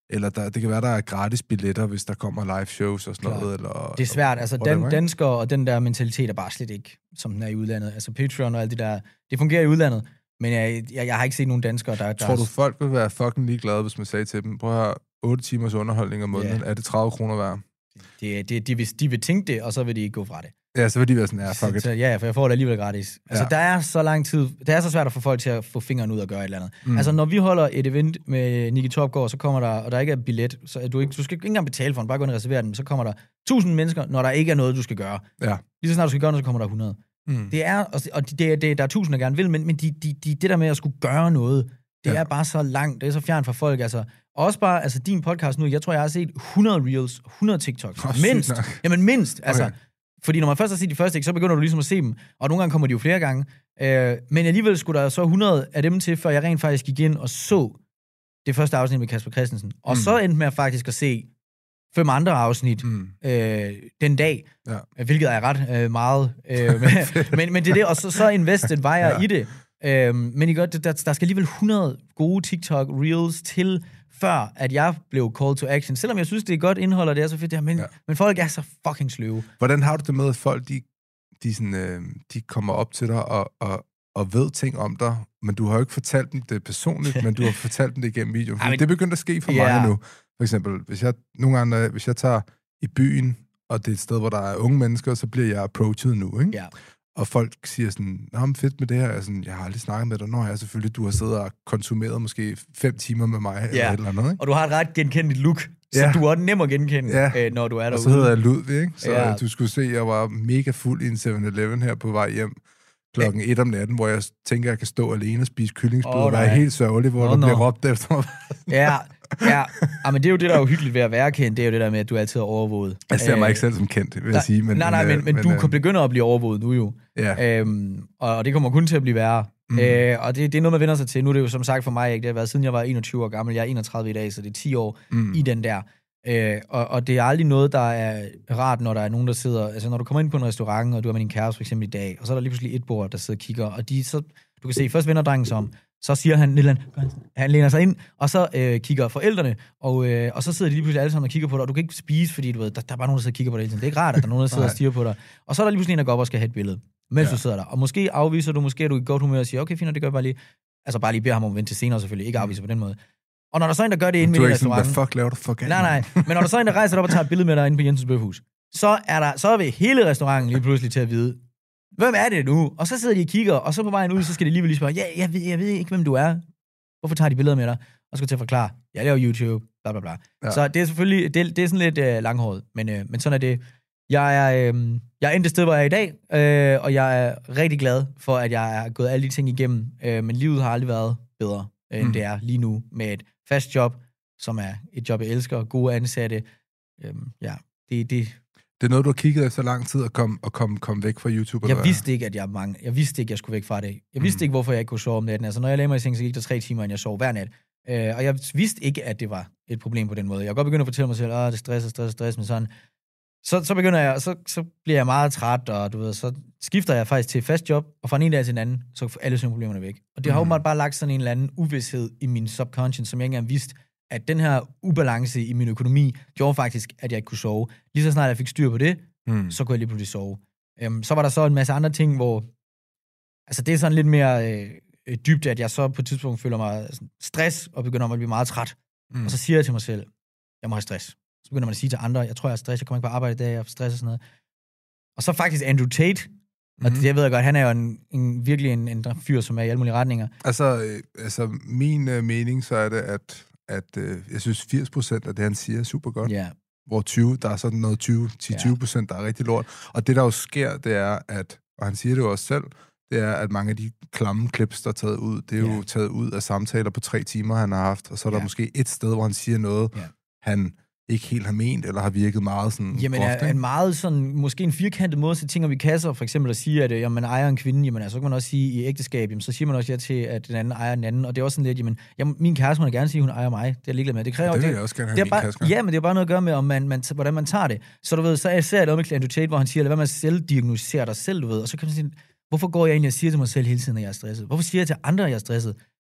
eller der, det kan være, der er gratis billetter, hvis der kommer live shows og sådan Klar. noget. Eller, det er svært. Altså, whatever, dan, danskere og den der mentalitet er bare slet ikke, som den er i udlandet. Altså, Patreon og alt det der, det fungerer i udlandet, men jeg, jeg, jeg har ikke set nogen danskere, der... der Tror du, folk vil være fucking ligeglade, hvis man sagde til dem, prøv at høre, otte timers underholdning om måneden, Ja. er det tredive kroner værd? Det, det, de, vil, de vil tænke det, og så vil de ikke gå fra det. Ja, så vil de være sådan, ja, fuck it. Så, ja, for jeg får det alligevel gratis. Altså, Ja. der er så lang tid... Det er så svært at få folk til at få fingeren ud og gøre et eller andet. Mm. Altså, når vi holder et event med Nicky Topgaard, så kommer der... Og der ikke er billet, så du, ikke, du skal ikke engang betale for den, bare gå ind og reservere den. Så kommer der tusind mennesker, når der ikke er noget, du skal gøre. Ja. Lige så snart du skal gøre noget, så kommer der hundrede. Mm. Det er... Og det, det, der er tusind, der gerne vil, men, men de, de, de, det der med at skulle gøre noget, det Ja. er bare så langt, det er så fjernt fra folk, altså. Også bare, altså din podcast nu, jeg tror, jeg har set hundrede reels, hundrede TikToks. Oh, sygt mindst. nok. Jamen mindst, altså. Okay. Fordi når man først har set de første, så begynder du ligesom at se dem, og nogle gange kommer de jo flere gange. Øh, men alligevel skulle der så hundrede af dem til, før jeg rent faktisk gik ind og så det første afsnit med Kasper Christensen. Og Mm. så endte med at faktisk at se fem andre afsnit Mm. øh, den dag, Ja. hvilket er ret øh, meget. Øh, men, men, men det er det, og så, så invested var jeg Ja. i det. Øhm, men I godt, der, der skal alligevel hundrede gode TikTok-reels til, før at jeg blev call to action. Selvom jeg synes, det er godt indhold, og det er så fedt, det her, men, Ja. ja. men folk er så fucking sløve. Hvordan har du det med, at folk, de, de, sådan, øh, de kommer op til dig og, og, og ved ting om dig, men du har jo ikke fortalt dem det personligt, men du har fortalt dem det igennem videoen. Ej, men- Det er begyndt at ske for Ja. mig nu. For eksempel, hvis jeg nogle gange, hvis jeg tager i byen, og det er et sted, hvor der er unge mennesker, så bliver jeg approached nu, ikke? Ja. Og folk siger sådan, nå, men fedt med det her. Jeg, sådan, jeg har aldrig snakket med dig. Nå, jeg selvfølgelig, du har siddet og konsumeret måske fem timer med mig, eller Ja. et eller andet, ikke? Og du har et ret genkendeligt look, så Ja. du er også nem at genkende, Ja. øh, når du er Og derude. så hedder jeg Ludvig, ikke? Så Ja. ja. du skulle se, at jeg var mega fuld i en syv eleven her på vej hjem klokken et om natten, hvor jeg tænker, at jeg kan stå alene og spise kyllingsbød Åh, og være nej. helt sørgelig, hvor Nå, der bliver nå. råbt efter mig. Ja, ja. ja, men det er jo det, der er uhyggeligt ved at være kendt, det er jo det der med, at du altid er overvåget. Jeg ser mig Øh, ikke selv som kendt, vil nej, jeg sige. Men, nej, nej, men, øh, men, men du øh, kan begynde at blive overvåget nu jo. Ja. Øhm, og, og det kommer kun til at blive værre. Mm. Mm. Øh, og det, det er noget, man vender sig til. Nu er det jo som sagt for mig, ikke? Det har været siden jeg var enogtyve år gammel. Jeg er enogtredive i dag, så det er ti år Mm. i den der. Øh, og, og det er aldrig noget, der er rart, når der er nogen, der sidder... Altså, når du kommer ind på en restaurant, og du er med din kæreste for eksempel i dag, og så er der lige pludselig et bord, der sidder og kigger, og de så... Du kan se, først vender drengen sig om, så siger han, Lilland, han læner sig ind, og så øh, kigger forældrene, og, øh, og så sidder de lige pludselig alle sammen og kigger på dig, og du kan ikke spise, fordi du ved, der, der er bare nogen, der sidder og kigger på dig hele tiden. Det er ikke rart, at der er nogen, der sidder og stiger på dig. Og så er der lige pludselig en, der går op og skal have et billede, mens Ja. du sidder der. Og måske afviser du, måske er du i godt humør og siger, okay, fint, det gør jeg bare lige. Altså bare lige beder ham om at vente til senere selvfølgelig, ikke afviser på den måde. Og når der så er en, der gør det inde Du i er ikke sådan, restauranten... hvad fuck laver du? Fuck af, Nej, nej. Men når der så er en, der rejser sig op og tager et billede med dig inde på Jensens Bøfhus, så er der, så er vi hele restauranten lige pludselig til at vide, hvem er det nu? Og så sidder de og kigger, og så på vejen ud, så skal de lige lige spørge, ja, jeg ved, jeg ved ikke, hvem du er. Hvorfor tager de billeder med dig? Og så skal til at forklare, jeg laver YouTube, bla bla bla. Ja. Så det er selvfølgelig, det, det er sådan lidt øh, langhåret, men, øh, men sådan er det. Jeg er, øh, jeg er endt det sted, hvor jeg er i dag, øh, og jeg er rigtig glad for, at jeg er gået alle de ting igennem, øh, men livet har aldrig været bedre, øh, end Mm. det er lige nu, med et fast job, som er et job, jeg elsker, gode ansatte. Øh, ja, det, det, Det er noget, du har kigget efter lang tid at komme og komme kom væk fra YouTube? jeg eller hvad? vidste ikke, at jeg mange, jeg vidste ikke, jeg skulle væk fra det. Jeg vidste Mm. ikke, hvorfor jeg ikke kunne sove om natten. Altså, når jeg lagde mig i seng, så gik der tre timer, inden jeg sov hver nat. Øh, og jeg vidste ikke, at det var et problem på den måde. Jeg kan godt begynde at fortælle mig selv, at det stresser, stresser, stresser, men sådan. Så, så begynder jeg, så, så bliver jeg meget træt, og du ved, så skifter jeg faktisk til et fast job, og fra en dag til en anden, så får alle symptomerne væk. Og det har Mm. åbenbart bare lagt sådan en eller anden uvidshed i min subconscious, som jeg ikke engang vidste, at den her ubalance i min økonomi gjorde faktisk, at jeg ikke kunne sove. Lige så snart jeg fik styr på det, Mm. så kunne jeg lige pludselig sove. Øhm, så var der så en masse andre ting, hvor... Altså, det er sådan lidt mere øh, øh, dybt, at jeg så på et tidspunkt føler mig sådan, stress, og begynder at blive meget træt. Mm. Og så siger jeg til mig selv, jeg må have stress. Så begynder man at sige til andre, jeg tror, jeg har stress, jeg kommer ikke på arbejde i dag, jeg har stress og sådan noget. Og så faktisk Andrew Tate, og Mhm. det jeg ved jeg godt, han er jo en, en, virkelig en, en fyr, som er i alle mulige retninger. Altså, øh, altså min øh, mening, så er det, at, at øh, jeg synes firs procent af det, han siger, er super godt. Ja, Hvor tyve, der er sådan noget tyve til tyve procent, der er rigtig lort. Og det, der jo sker, det er, at, og han siger det jo også selv, det er, at mange af de klamme clips, der er taget ud, det er jo Ja. taget ud af samtaler på tre timer, han har haft, og så er der Ja. måske et sted, hvor han siger noget, Ja. han ikke helt har ment, eller har virket meget sådan jamen groft, er, ikke? en meget sådan, måske en firkantet måde at sætte ting op i kasser, for eksempel at sige, at øh, jamen, man ejer en kvinde, jamen altså, så kan man også sige i ægteskab, jamen, så siger man også ja til, at den anden ejer den anden, og det er også sådan lidt, jamen, jamen min kæreste må da gerne sige, at hun ejer mig, det er jeg ligeglad med. Det kræver, det vil jeg også gerne have det er min bare, kasker. ja, men det er bare noget at gøre med, om man, man, hvordan man tager det. Så du ved, så jeg ser et med Andrew Tate, hvor han siger, lad være med at selvdiagnosere dig selv, du ved, og så kan man sige, hvorfor går jeg egentlig og siger til mig selv hele tiden, at jeg er stresset? Hvorfor siger jeg til andre, at jeg er stresset?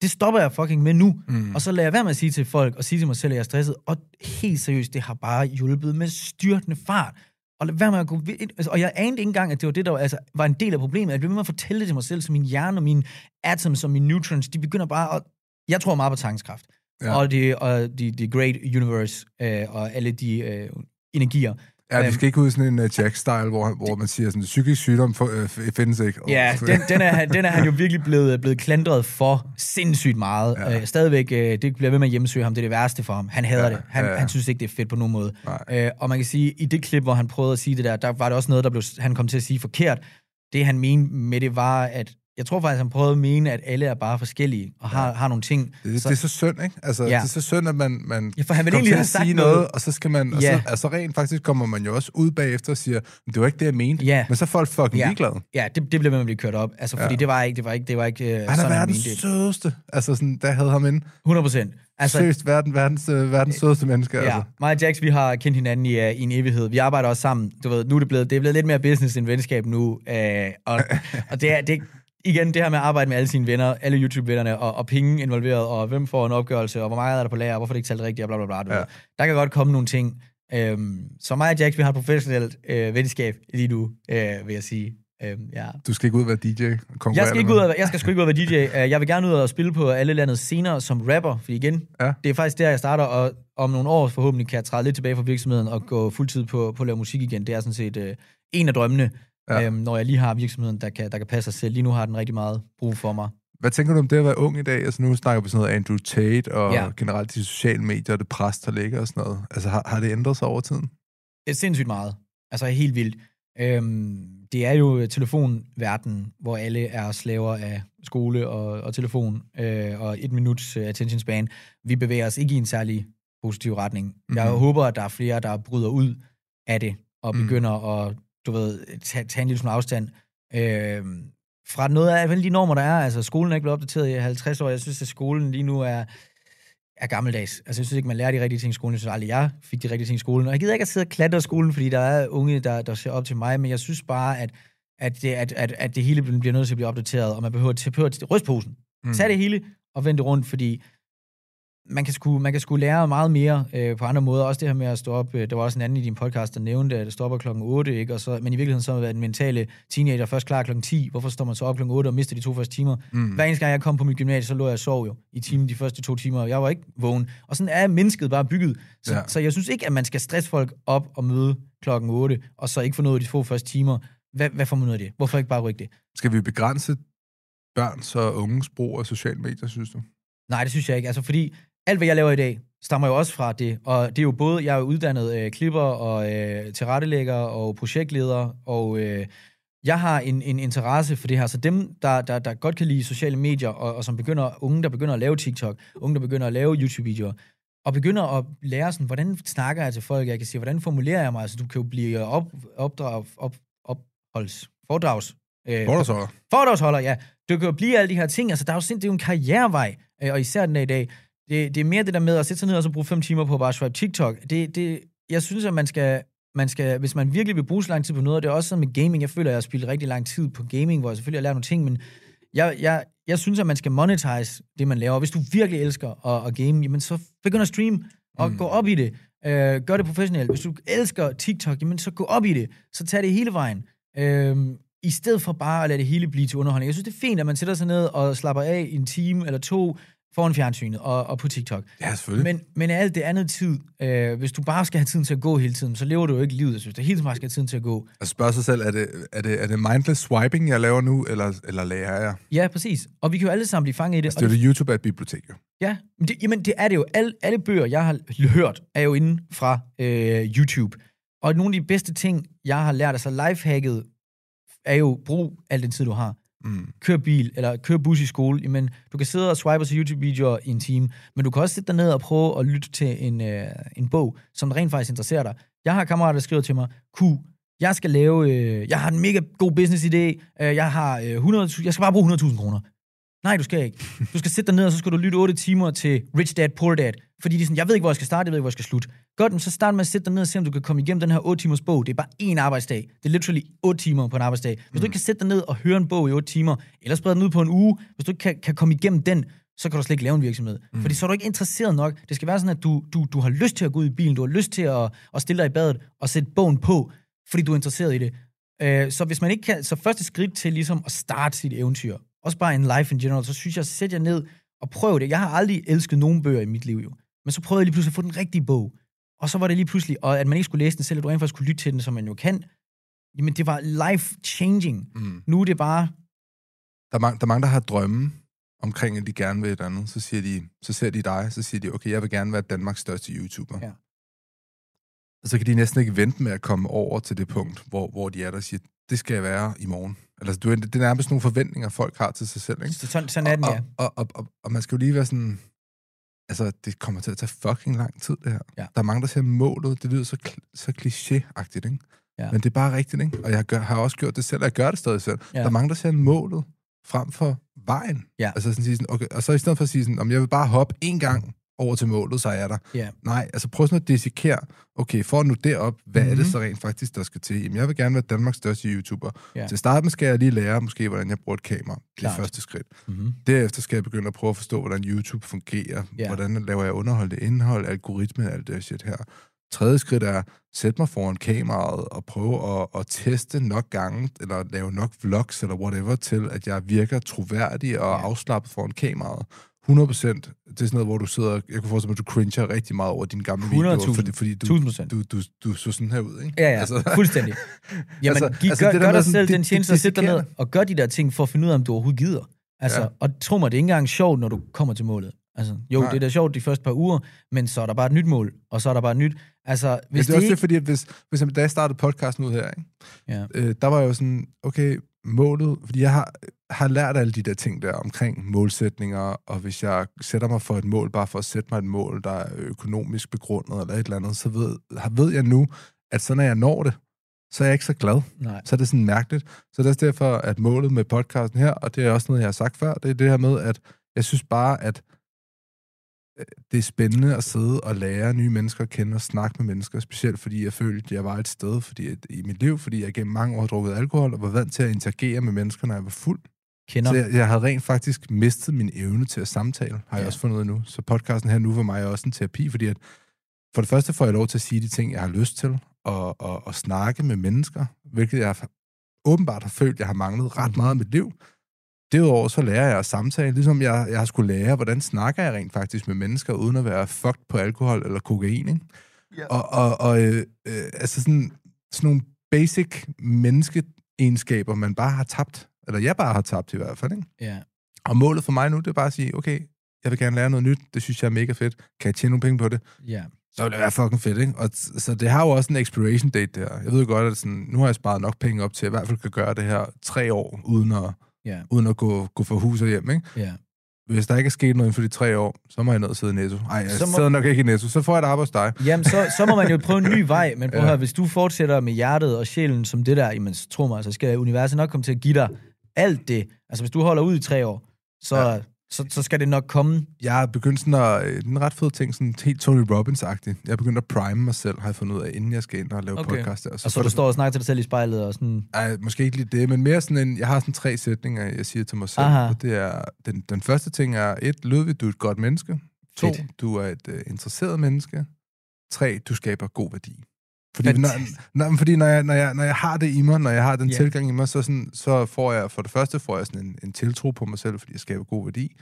Det stopper jeg fucking med nu. Mm. Og så lader jeg være med at sige til folk, og sige til mig selv, at jeg er stresset. Og helt seriøst, det har bare hjulpet med styrtende fart. Og lad være med at gå ved, og jeg anede ikke engang, at det var det, der var, altså, var en del af problemet. Jeg blev med at fortælle det til mig selv, så min hjerne og mine atoms og mine neutrons, de begynder bare at... Jeg tror meget på tankekraft. Ja. Og det og de, de great universe, øh, og alle de øh, energier. Ja, vi skal ikke ud i sådan en uh, Jack-style, hvor, hvor man siger, sådan, at psykisk sygdom for, øh, findes ikke. Ja, den, den, er, den er han jo virkelig blevet, blevet klandret for sindssygt meget. Ja. Øh, stadigvæk, øh, det bliver ved med at hjemmesøge ham, det er det værste for ham. Han hader ja, det. Han, ja, ja. han synes ikke, det er fedt på nogen måde. Øh, og man kan sige, i det klip, hvor han prøvede at sige det der, der var det også noget, der blev, han kom til at sige forkert. Det han mente med det var, at jeg tror faktisk, han prøvede at mene, at alle er bare forskellige, og har, ja. har nogle ting. Det, så, det er så synd, ikke? Altså, ja. Det er så synd, at man, man ja, for han vil egentlig have sagt sige noget, noget, og så skal man, ja. og så, altså rent faktisk kommer man jo også ud bagefter og siger, det var ikke det, jeg mente, ja. men så er folk fucking ja. ligeglade. Ja, det, det blev man blive kørt op, altså, fordi ja. det var ikke, det var ikke, det var ikke han sådan, er verdens sødeste, altså sådan, der havde ham inde. hundrede procent. Altså, Seriøst, verden, verdens, uh, verdens sødeste menneske. Ja, altså. mig og Jax, vi har kendt hinanden i, uh, i en evighed. Vi arbejder også sammen. Du ved, nu er det blevet, det er blevet lidt mere business end venskab nu. Uh, og, og det er, det, igen, det her med at arbejde med alle sine venner, alle YouTube-vennerne, og, og penge involveret, og hvem får en opgørelse, og hvor meget er der på lager, hvorfor er det ikke talt rigtigt, og bla bla bla. Ja. Der kan godt komme nogle ting. Um, så mig og Jax, vi har et professionelt uh, venskab lige nu, uh, vil jeg sige. Um, ja. Du skal ikke ud og være D J? Jeg skal, ikke ud og, jeg skal sgu ikke ud og være D J. Uh, jeg vil gerne ud og spille på alle landets scener som rapper, for igen, ja. det er faktisk der, jeg starter, og om nogle år forhåbentlig kan jeg træde lidt tilbage fra virksomheden og gå fuldtid på, på at lave musik igen. Det er sådan set uh, en af drømmene, ja. um, når jeg lige har virksomheden, der kan, der kan passe sig selv. Lige nu har den rigtig meget brug for mig. Hvad tænker du om det at være ung i dag? Altså nu snakker vi sådan noget Andrew Tate, og ja. generelt de sociale medier, og det pres, der ligger og sådan noget. Altså har, har det ændret sig over tiden? Det er sindssygt meget. Altså helt vildt. Øhm, det er jo telefonverdenen, hvor alle er slaver af skole og, og telefon, øh, og et minuts uh, attention span. Vi bevæger os ikke i en særlig positiv retning. Mm-hmm. Jeg håber, at der er flere, der bryder ud af det, og begynder mm. at, du ved, tage, tage en lille smule afstand. Øh, fra noget af de normer, der er. Altså, skolen er ikke blevet opdateret i halvtreds år. Jeg synes, at skolen lige nu er, er gammeldags. Altså, jeg synes ikke, man lærer de rigtige ting i skolen. Jeg synes aldrig, jeg fik de rigtige ting i skolen. Og jeg gider ikke at sidde og klatre i skolen, fordi der er unge, der, der ser op til mig, men jeg synes bare, at, at, det, at, at, at det hele bliver nødt til at blive opdateret, og man behøver at tage rystposen. Mm. Tag det hele og vend det rundt, fordi man kan sgu, man kan sgu lære meget mere øh, på andre måder. Også det her med at stå op. Øh, der var også en anden i din podcast, der nævnte, at det stopper klokken otte, ikke? Og så, men i virkeligheden så er den mentale teenager først klar klokken ti. Hvorfor står man så op klokken otte og mister de to første timer? Mm. Hver eneste gang jeg kom på mit gymnasie, så lå jeg og sov jo i timen de første to timer. Jeg var ikke vågen. Og sådan er mennesket bare bygget. Så, ja. så jeg synes ikke, at man skal stresse folk op og møde klokken otte, og så ikke få noget af de to første timer. Hvad, hvad får man ud af det? Hvorfor ikke bare rykke det? Skal vi begrænse børns og unges brug af sociale medier, synes du? Nej, det synes jeg ikke. Altså fordi alt, hvad jeg laver i dag, stammer jo også fra det. Og det er jo både, jeg er uddannet øh, klipper og øh, tilrettelægger og projektleder, og øh, jeg har en, en interesse for det her. Så dem, der, der, der godt kan lide sociale medier, og, og som begynder, unge, der begynder at lave TikTok, unge, der begynder at lave YouTube-videoer, og begynder at lære sådan, hvordan snakker jeg til folk, jeg kan sige, hvordan formulerer jeg mig, altså du kan jo blive op, opdrag, op, opholds, foredrags, øh, Foredragsholder. Foredragsholder, ja. Du kan jo blive alle de her ting, altså der er jo sind, det er jo en karrierevej, øh, og især den dag i dag. Det, det er mere det der med at sætte sig ned og så bruge fem timer på at bare swipe TikTok. Det, det, jeg synes, at man skal, man skal, hvis man virkelig vil bruge så lang tid på noget, og det er også sådan med gaming, jeg føler, at jeg har spillet rigtig lang tid på gaming, hvor jeg selvfølgelig har lært nogle ting, men jeg, jeg, jeg synes, at man skal monetize det, man laver. Hvis du virkelig elsker at, at game, jamen så begynd at streame og mm. gå op i det. Øh, gør det professionelt. Hvis du elsker TikTok, jamen så gå op i det. Så tag det hele vejen. Øh, I stedet for bare at lade det hele blive til underholdning. Jeg synes, det er fint, at man sætter sig ned og slapper af i en time eller to, foran fjernsynet og, og på TikTok. Ja, selvfølgelig. Men, men alt det andet tid, øh, hvis du bare skal have tiden til at gå hele tiden, så lever du jo ikke livet. Jeg synes, det er helt smart, skal have tiden til at gå. Altså spørge sig selv, er det, er, det, er det mindless swiping, jeg laver nu, eller, eller lærer jeg? Ja, præcis. Og vi kan jo alle sammen blive fanget i det. Altså, det er det, YouTube er et bibliotek, jo. Ja, men det, jamen det er det jo. Alle, alle bøger, jeg har hørt, er jo inde fra øh, YouTube. Og nogle af de bedste ting, jeg har lært, altså lifehacket, er jo brug al den tid, du har. Mm. Kør bil, eller kør bus i skole, jamen, du kan sidde og swipe til YouTube-videoer i en time, men du kan også sætte dig ned og prøve at lytte til en, øh, en bog, som rent faktisk interesserer dig. Jeg har kammerater, der skriver til mig, Q, jeg skal lave, øh, jeg har en mega god business-idé, øh, jeg har øh, hundrede, jeg skal bare bruge hundrede tusind kroner. Nej, du skal ikke. Du skal sætte dig ned, og så skal du lytte otte timer til Rich Dad, Poor Dad. Fordi de er sådan, jeg ved ikke, hvor jeg skal starte, jeg ved ikke, hvor jeg skal slutte. Godt, så start med at sætte dig ned og se, om du kan komme igennem den her otte timers bog. Det er bare én arbejdsdag. Det er literally otte timer på en arbejdsdag. Hvis mm. du ikke kan sætte dig ned og høre en bog i otte timer, eller sprede den ud på en uge, hvis du ikke kan, kan komme igennem den, så kan du slet ikke lave en virksomhed. Mm. Fordi så er du ikke interesseret nok. Det skal være sådan, at du, du, du har lyst til at gå ud i bilen, du har lyst til at, at stille dig i badet og sætte bogen på, fordi du er interesseret i det. Øh, så hvis man ikke kan, så første skridt til ligesom at starte sit eventyr, også bare en life in general, så synes jeg, sæt jer ned og prøv det. Jeg har aldrig elsket nogen bøger i mit liv, jo. Men så prøvede jeg lige pludselig at få den rigtige bog. Og så var det lige pludselig, og at man ikke skulle læse den selv, at du rent faktisk kunne lytte til den, som man jo kan. Jamen, det var life-changing. Mm. Nu er det bare... Der er, mange, der er mange, der har drømme omkring, at de gerne vil et andet. Så, siger de, så ser de dig, så siger de, okay, jeg vil gerne være Danmarks største YouTuber. Ja. Og så kan de næsten ikke vente med at komme over til det punkt, hvor, hvor de er der og siger, det skal jeg være i morgen. Altså, du, det er nærmest nogle forventninger, folk har til sig selv, ikke? Så sådan, sådan er den, ja. Og, og, og, og, og man skal jo lige være sådan... Altså, det kommer til at tage fucking lang tid, det her. Ja. Der er mange, der ser målet. Det lyder så, så kliché-agtigt, ikke? Ja. Men det er bare rigtigt, ikke? Og jeg gør, har også gjort det selv, og jeg gør det stadig selv. Ja. Der er mange, der ser målet frem for vejen. Ja. Altså sådan, sige sådan, okay, og så i stedet for at sige sådan, om jeg vil bare hoppe en gang over til målet, så er jeg der. Ja. Nej, altså prøv sådan at dissekere, okay, for nu derop, hvad mm-hmm. er det så rent faktisk, der skal til? Jamen, jeg vil gerne være Danmarks største YouTuber. Ja. Til starten skal jeg lige lære, måske, hvordan jeg bruger et kamera. Det er Klart. første skridt. Mm-hmm. Derefter skal jeg begynde at prøve at forstå, hvordan YouTube fungerer. Ja. Hvordan laver jeg underholdende indhold, algoritme, alt det shit her. Tredje skridt er, sæt mig foran kameraet og prøve at, at teste nok gange, eller lave nok vlogs, eller whatever, til at jeg virker troværdig og Ja. afslappet foran kameraet. hundrede procent. Det er sådan noget, hvor du sidder... Jeg kunne forestille mig, at du cringer rigtig meget over dine gamle hundrede videoer, tusind. fordi, fordi tusind du, procent. du, du, du så sådan her ud, ikke? Ja, ja, altså, fuldstændig. Jamen, altså, giv, altså, gør, det der gør med dig sådan, selv det- den det- tjeneste det at sætte dig ned dissekerende. og gør de der ting for at finde ud af, om du overhovedet gider. Altså, Ja. og tro mig, det er ikke engang sjovt, når du kommer til målet. Altså, jo, Nej. det er da sjovt de første par uger, men så er der bare et nyt mål, og så er der bare et nyt... Altså, Ja, hvis det er også ikke... det, fordi at hvis, hvis jeg, da jeg startede podcasten ud her, ikke? Ja. Øh, der var jeg jo sådan, okay, målet, fordi jeg har, har lært alle de der ting der omkring målsætninger, og hvis jeg sætter mig for et mål, bare for at sætte mig et mål, der er økonomisk begrundet eller et eller andet, så ved, ved jeg nu, at så når jeg når det, så er jeg ikke så glad. Nej. Så er det sådan mærkeligt. Så det er også derfor, at målet med podcasten her, og det er også noget, jeg har sagt før, det er det her med, at jeg synes bare, at det er spændende at sidde og lære nye mennesker at kende og snakke med mennesker, specielt fordi jeg følte, at jeg var et sted fordi at, i mit liv, fordi jeg gennem mange år har drukket alkohol og var vant til at interagere med mennesker, når jeg var fuld. Kender. Så jeg, jeg havde rent faktisk mistet min evne til at samtale, har jeg Ja. også fundet ud af nu. Så podcasten her nu for mig er også en terapi, fordi at for det første får jeg lov til at sige de ting, jeg har lyst til, og, og, og snakke med mennesker, hvilket jeg har, åbenbart har følt, jeg har manglet ret meget i mit liv. Derudover så lærer jeg at samtale, ligesom jeg, jeg har skulle lære, hvordan snakker jeg rent faktisk med mennesker, uden at være fucked på alkohol eller kokain, ikke? Ja. Og, og, og øh, øh, altså sådan, sådan nogle basic menneskeegenskaber, man bare har tabt, eller jeg bare har tabt i hvert fald, ikke? Ja. Og målet for mig nu, det er bare at sige, okay, jeg vil gerne lære noget nyt, det synes jeg er mega fedt, kan jeg tjene nogle penge på det? Ja. Så vil det være fucking fedt, ikke? Og t- så det har jo også en expiration date der. Jeg ved jo godt, at sådan, nu har jeg sparet nok penge op til, at jeg i hvert fald kan gøre det her tre år, uden at, Ja. uden at gå, gå fra hus og hjem, ikke? Ja. Hvis der ikke er sket noget inden for de tre år, så må jeg ned og sidde i Netto. Ej, jeg Så må- sidder nok ikke i Netto. Så får jeg et arbejde hos dig. Jamen, så, så må man jo prøve en ny vej, men prøv at Ja. høre, hvis du fortsætter med hjertet og sjælen som det der, jamen, så tro mig, så skal universet nok komme til at give dig alt det. Altså, hvis du holder ud i tre år, så, Ja. så, så skal det nok komme. Jeg er begyndt sådan at... Det er en ret fed ting, sådan helt Tony Robbins-agtigt. Jeg er begyndt at prime mig selv, har jeg fundet ud af, inden jeg skal ind og lave Okay. podcast der. Og så får du det- står og snakker til dig selv i spejlet og sådan... Ej, måske ikke lige det, men mere sådan en... Jeg har sådan tre sætninger, jeg siger til mig selv. Aha. Og det er... Den, den første ting er, et, Ludvig, du er et godt menneske. To, Fedt. du er et uh, interesseret menneske. Tre, du skaber god værdi. Fordi, når, Fantastisk. når, fordi når, jeg, når, jeg, når jeg har det i mig, når jeg har den Ja. tilgang i mig, så, sådan, så får jeg, for det første får jeg sådan en, en tiltro på mig selv, fordi jeg skaber god værdi.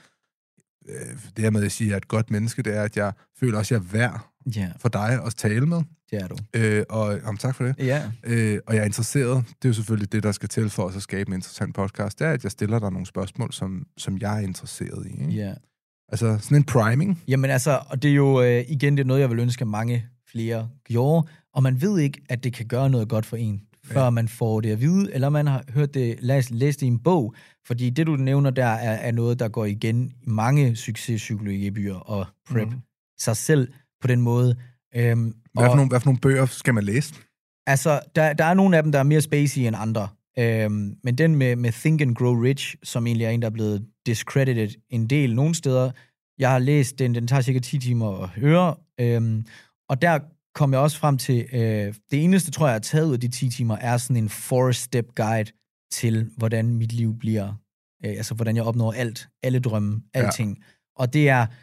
Øh, Det her med, at jeg siger, at jeg er et godt menneske, det er, at jeg føler også, at jeg er værd Ja, for dig at tale med. det er du. Øh, og om tak for det. Ja, Øh, og jeg er interesseret. Det er jo selvfølgelig det, der skal til for os at skabe en interessant podcast. Det er, at jeg stiller dig nogle spørgsmål, som, som jeg er interesseret i. Ikke? ja. Altså sådan en priming. Jamen altså, og det er jo øh, igen, det er noget, jeg vil ønske, at mange flere gjorde, og man ved ikke, at det kan gøre noget godt for en, før Ja. man får det at vide, eller man har hørt det, læst, læst det i en bog, fordi det, du nævner der, er, er noget, der går igen i mange succespsykologibyer og prep Mhm. mm. sig selv på den måde. Øhm, Hvad for, og, nogle, hvad for nogle bøger skal man læse? altså, der, der er nogle af dem, der er mere spacey end andre, øhm, men den med, med Think and Grow Rich, som egentlig er en, der er blevet discredited en del nogle steder, jeg har læst den, den tager cirka ti timer at høre, øhm, og der kom jeg også frem til, øh, det eneste, tror jeg, jeg har taget ud af de ti timer, er sådan en four-step guide til, hvordan mit liv bliver, øh, altså hvordan jeg opnår alt, alle drømme, alting. Ja. Og det er,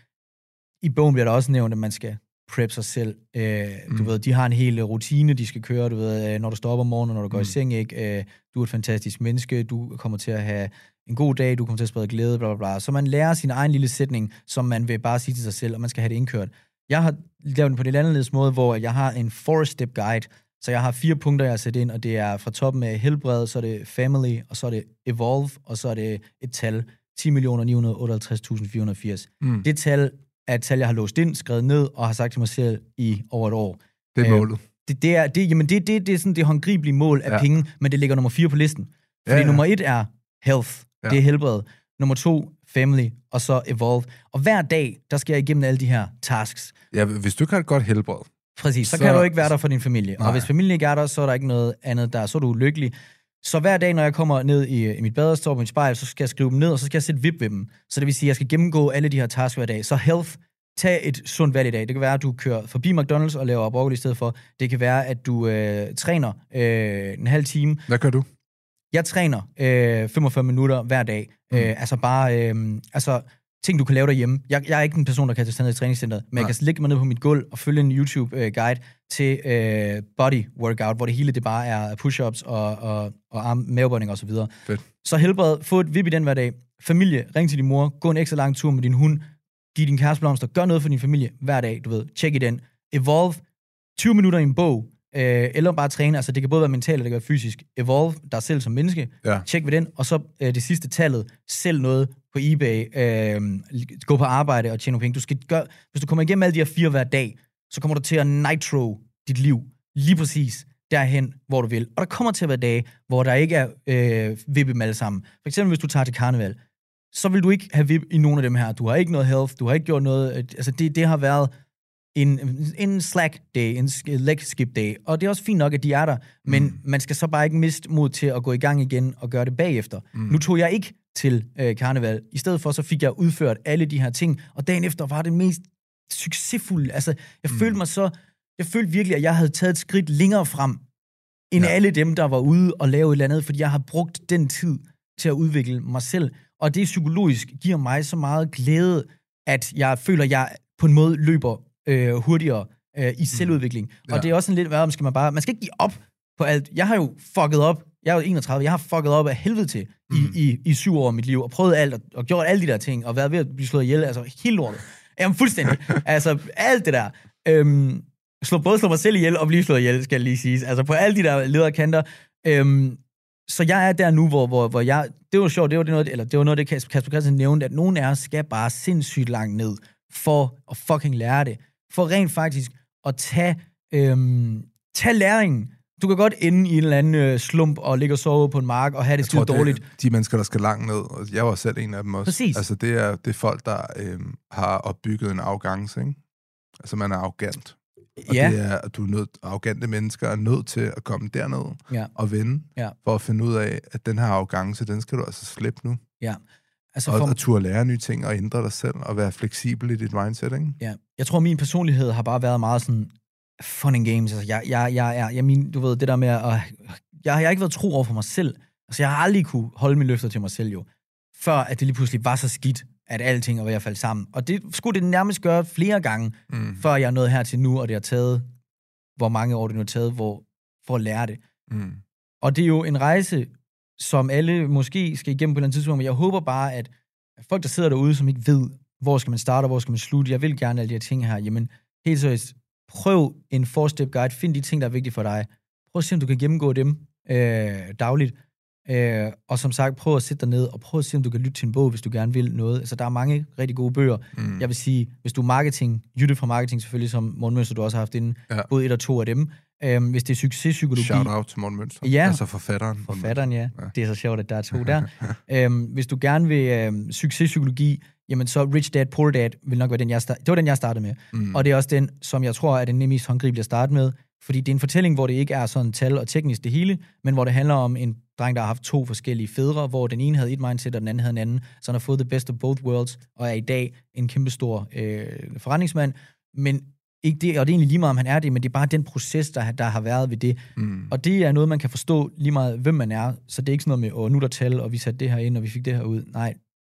i bogen bliver der også nævnt, at man skal prep sig selv. Øh, mm. Du ved, de har en hel rutine, de skal køre, du ved, når du står op om morgenen, når du går mm. i seng, ikke? Øh, du er et fantastisk menneske, du kommer til at have en god dag, du kommer til at sprede glæde, bla, bla, bla. Så man lærer sin egen lille sætning, som man vil bare sige til sig selv, og man skal have det indkørt. Jeg har lavet den på en anderledes måde, hvor jeg har en four-step guide, så jeg har fire punkter, jeg har sat ind, og det er fra toppen af helbred, så er det family, og så er det evolve, og så er det et tal, ti millioner ni hundrede otteoghalvtreds tusind fire hundrede og firs. Mm. Det tal er et tal, jeg har låst ind, skrevet ned, og har sagt til mig selv i over et år. Det er målet. Det, det, er, det, jamen det, det, det er sådan det håndgribelige mål af ja. penge, men det ligger nummer fire på listen. Fordi ja, ja. nummer et er health, ja. det er helbred. Nummer to, family, og så evolve. Og hver dag, der skal jeg igennem alle de her tasks. Ja, hvis du ikke har et godt helbred. Præcis, så, så kan du ikke være der for din familie. Nej. Og hvis familien ikke er der, så er der ikke noget andet der. Så er du lykkelig. Så hver dag, når jeg kommer ned i, i mit bad og står på mit spejl, så skal jeg skrive dem ned, og så skal jeg sætte vip ved dem. Så det vil sige, at jeg skal gennemgå alle de her tasks hver dag. Så health, tag et sundt valg i dag. Det kan være, at du kører forbi McDonald's og laver broccoli i stedet for. Det kan være, at du øh, træner øh, en halv time. Hvad gør du? Jeg træner øh, femogfyrre minutter hver dag. Mm. Øh, altså bare øh, altså, ting, du kan lave derhjemme. Jeg, jeg er ikke en person, der kan tage stand i træningscenteret, men Nej. jeg kan ligge mig ned på mit gulv og følge en YouTube-guide til øh, body workout, hvor det hele det bare er push-ups og, og, og arm, mavebøjning og så videre. Fedt. Så helbred, få et vip i den hver dag. Familie, ring til din mor, gå en ekstra lang tur med din hund, giv din kæreste blomster, gør noget for din familie hver dag, du ved. Tjek i den. Evolve, tyve minutter i en bog, øh, eller bare træne, altså det kan både være mentalt, og det kan være fysisk. Evolve dig selv som menneske, ja. Tjek ved den, og så øh, det sidste tallet, sælg noget på eBay, øh, gå på arbejde og tjene nogle penge. Du skal gøre, hvis du kommer igennem alle de her fire hver dag, så kommer du til at nitro dit liv lige præcis derhen, hvor du vil. Og der kommer til at være dage, hvor der ikke er øh, vip med alle sammen. For eksempel, hvis du tager til karneval, så vil du ikke have vip i nogen af dem her. Du har ikke noget health, du har ikke gjort noget. Altså, det, det har været en, en slack day, en leg skip day. Og det er også fint nok, at de er der, men mm. man skal så bare ikke miste mod til at gå i gang igen og gøre det bagefter. Mm. Nu tog jeg ikke til øh, karneval. I stedet for, så fik jeg udført alle de her ting, og dagen efter var det mest succesfulde. Altså, jeg mm. følte mig så... Jeg følte virkelig, at jeg havde taget et skridt længere frem, end ja. alle dem, der var ude og lave et eller andet, fordi jeg har brugt den tid til at udvikle mig selv. Og det psykologisk giver mig så meget glæde, at jeg føler, at jeg på en måde løber øh, hurtigere øh, i selvudvikling. Ja. Og det er også sådan lidt, hvad skal man bare... Man skal ikke give op på alt. Jeg har jo fucket op. Jeg er jo enogtredive. Jeg har fucket op af helvede til mm. i, i, i syv år af mit liv, og prøvet alt, og, og gjort alle de der ting, og været ved at blive slået ihjel. Altså, helt lortet. Jamen, fuldstændig. altså, alt det der. Øhm, slå, både slå mig selv ihjel og blive slået ihjel, skal jeg lige sige. Altså, på alle de der lederkanter. Øhm, så jeg er der nu, hvor, hvor, hvor jeg... Det var sjovt, det var, det noget, eller det var noget, det Kasper Christensen nævnte, at nogen af os skal bare sindssygt langt ned for at fucking lære det. For rent faktisk at tage, øhm, tage læringen. Du kan godt ende i en eller anden øh, slump og ligge og sove på en mark og have det skide dårligt. Det er de mennesker, der skal langt ned, og jeg var selv en af dem også. Præcis. Altså, det er, det er folk, der øh, har opbygget en arrogance, ikke? Altså, man er arrogant. Og ja. det er, at du er nødt, arrogante mennesker er nødt til at komme derned ja. og vinde, ja. for at finde ud af, at den her arrogance, den skal du altså slippe nu. Ja. Altså for... Og at turde lære nye ting og ændre dig selv og være fleksibel i dit mindset, ikke? Ja. Jeg tror, min personlighed har bare været meget sådan fun and games. Altså, jeg, jeg, jeg, jeg, jeg min, du ved, det der med at... Jeg, jeg har ikke været tro over for mig selv. Altså, jeg har aldrig kunne holde mine løfter til mig selv, jo. Før at det lige pludselig var så skidt, at alting var ved at falde sammen. Og det skulle det nærmest gøre flere gange, mm. før jeg nåede her til nu, og det har taget, hvor mange år det nu har taget, hvor, for at lære det. Mm. Og det er jo en rejse, som alle måske skal igennem på et eller andet tidspunkt, men jeg håber bare, at folk, der sidder derude, som ikke ved, hvor skal man starte, og hvor skal man slutte, jeg vil gerne alle de her ting her, jamen, helt seriøst, prøv en four-step guide, find de ting, der er vigtige for dig. Prøv at se, om du kan gennemgå dem øh, dagligt. Øh, og som sagt, prøv at sætte dig ned, og prøv at se, om du kan lytte til en bog, hvis du gerne vil noget. Altså, der er mange rigtig gode bøger. Mm. Jeg vil sige, hvis du er marketing, Jytte fra marketing selvfølgelig, som Morten Mønster, du også har haft inden, ja. både et og to af dem. Øh, hvis det er succespsykologi... Shout out til Morten Mønster. Ja. Altså forfatteren. Forfatteren, ja. ja. Det er så sjovt, at der er to der. øh, hvis du gerne vil øh, succespsykologi, jamen så Rich Dad, Poor Dad vil nok være den, jeg startede. Det var den, jeg startede med. Mm. Og det er også den, som jeg tror er den mest håndgribelige at starte med. Fordi det er en fortælling, hvor det ikke er sådan tal og teknisk det hele, men hvor det handler om en dreng, der har haft to forskellige fædre, hvor den ene havde et mindset, og den anden havde en anden. Så han har fået the best of both worlds, og er i dag en kæmpestor øh, forretningsmand. Men ikke det, og det er egentlig lige meget, om han er det, men det er bare den proces, der, der har været ved det. Mm. Og det er noget, man kan forstå lige meget, hvem man er. Så det er ikke sådan noget med, åh, nu er der tal, og vi satte det her ind, og vi fik det her ud. Nej,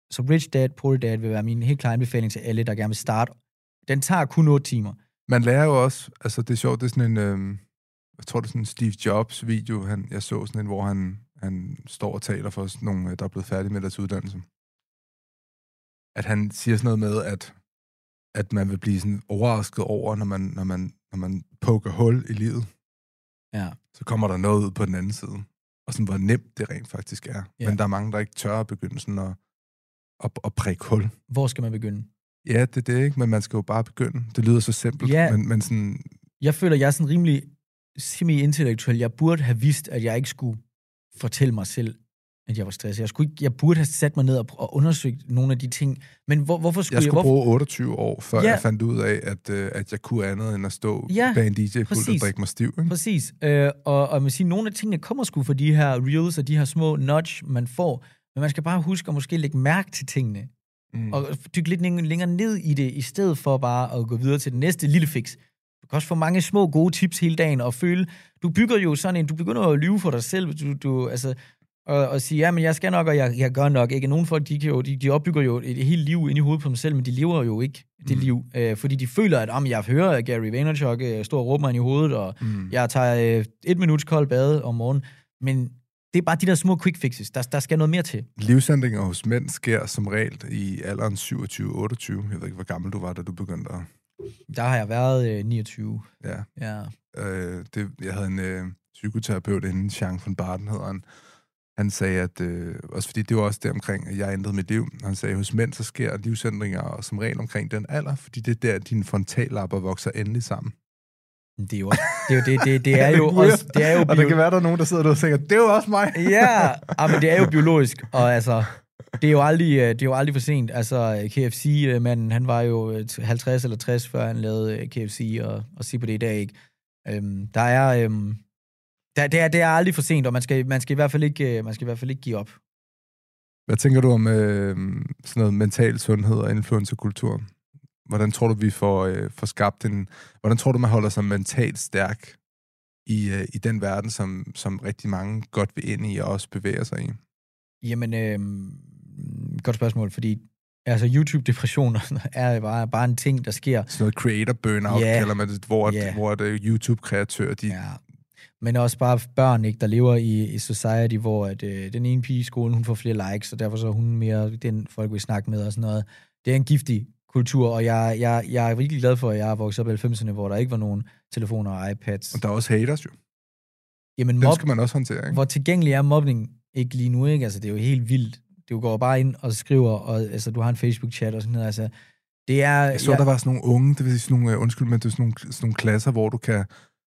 så Rich Dad, Poor Dad vil være min helt klare anbefaling til alle, der gerne vil starte. Den tager kun otte timer. Man lærer jo også, altså det er sjovt, det er sådan en, øh, jeg tror det er sådan en Steve Jobs video, han, jeg så sådan en, hvor han, han står og taler for sådan nogle, der er blevet færdige med deres uddannelse. At han siger sådan noget med, at, at man vil blive sådan overrasket over, når man, når man, når man poker hul i livet. Ja. Så kommer der noget ud på den anden side. Og sådan, hvor nemt det rent faktisk er. Ja. Men der er mange, der ikke tør at begynde sådan at, at, at prikke hul. Hvor skal man begynde? Ja, det er det ikke, men man skal jo bare begynde. Det lyder så simpelt, ja. men, men sådan... Jeg føler, jeg er sådan rimelig semi-intellektuel. Jeg burde have vidst, at jeg ikke skulle fortælle mig selv, at jeg var stresset. Jeg, skulle ikke, jeg burde have sat mig ned og, og undersøgt nogle af de ting. Men hvor, hvorfor skulle jeg... skulle jeg, bruge otteogtyve år, før ja. jeg fandt ud af, at, øh, at jeg kunne andet end at stå ja, bag en D J-pult og drikke mig stiv. Ikke? Præcis. Øh, og, og man siger, nogle af tingene kommer sgu fra de her reels og de her små nudge, man får. Men man skal bare huske at måske lægge mærke til tingene. Mm. Og dykke lidt længere ned i det, i stedet for bare at gå videre til den næste lille fix. Du kan også få mange små gode tips hele dagen, og føle, du bygger jo sådan en, du begynder at lyve for dig selv, du, du, altså, og, og sige, ja, men jeg skal nok, og jeg, jeg gør nok. Ikke? Nogle folk, de, kan jo, de, de opbygger jo et, et helt liv inde i hovedet på dem selv, men de lever jo ikke det mm. liv, øh, fordi de føler, at om jeg hører Gary Vaynerchuk øh, stå og råbe mig ind i hovedet, og mm. jeg tager øh, et minuts kold bad om morgenen, men det er bare de der små quick fixes. Der, der skal noget mere til. Livsændringer hos mænd sker som regel i alderen syvogtyve otteogtyve. Jeg ved ikke, hvor gammel du var, da du begyndte at... Der har jeg været øh, niogtyve. Ja. ja. Øh, det, jeg havde en øh, psykoterapeut inden, Jean von Barden hedder han. Han sagde, at... Øh, også fordi det var også der omkring, at jeg ændrede mit liv. Han sagde, at hos mænd så sker livsændringer som regel omkring den alder, fordi det er der, dine frontallapper vokser endelig sammen. Det er jo også, det er jo, det, det, det er jo også, det er jo bio... Og der kan være, der er nogen, der sidder der og tænker, det er jo også mig. Ja, men det er jo biologisk, og altså, det er jo aldrig, det er jo aldrig for sent. Altså, K F C-manden, han var jo halvtreds eller tres, før han lavede K F C, og, og se på det i dag, ikke? Øhm, der er, øhm, der, det er, det er aldrig for sent, og man skal, man skal i hvert fald ikke, man skal i hvert fald ikke give op. Hvad tænker du om øh, sådan noget mental sundhed og influencerkultur? Hvordan tror du, vi får, øh, får skabt en... Hvordan tror du, man holder sig mentalt stærk i, øh, i den verden, som, som rigtig mange godt vil ind i og også bevæger sig i? Jamen, øh, godt spørgsmål, fordi altså YouTube-depression er bare, bare en ting, der sker. Sådan noget creator burnout, yeah. kalder man det, hvor, yeah. hvor det YouTube-kreatører, de... Ja. Men også bare børn, ikke, der lever i, i society, hvor at, øh, den ene pige i skolen, hun får flere likes, og derfor så er hun mere den, folk vil snakke med og sådan noget. Det er en giftig kultur, og jeg, jeg, jeg er virkelig glad for, at jeg er vokset op i halvfemserne, hvor der ikke var nogen telefoner og iPads. Og der er også haters jo. Jamen, mob- skal man også håndtere, ikke? Hvor tilgængelig er mobning ikke lige nu, ikke? Altså, det er jo helt vildt. Du går bare ind og skriver, og altså, du har en Facebook-chat og sådan noget. Altså, det er... Jeg så, jeg... der var sådan nogle unge, det vil sige sådan nogle, undskyld, men det er sådan nogle, sådan nogle klasser, hvor du kan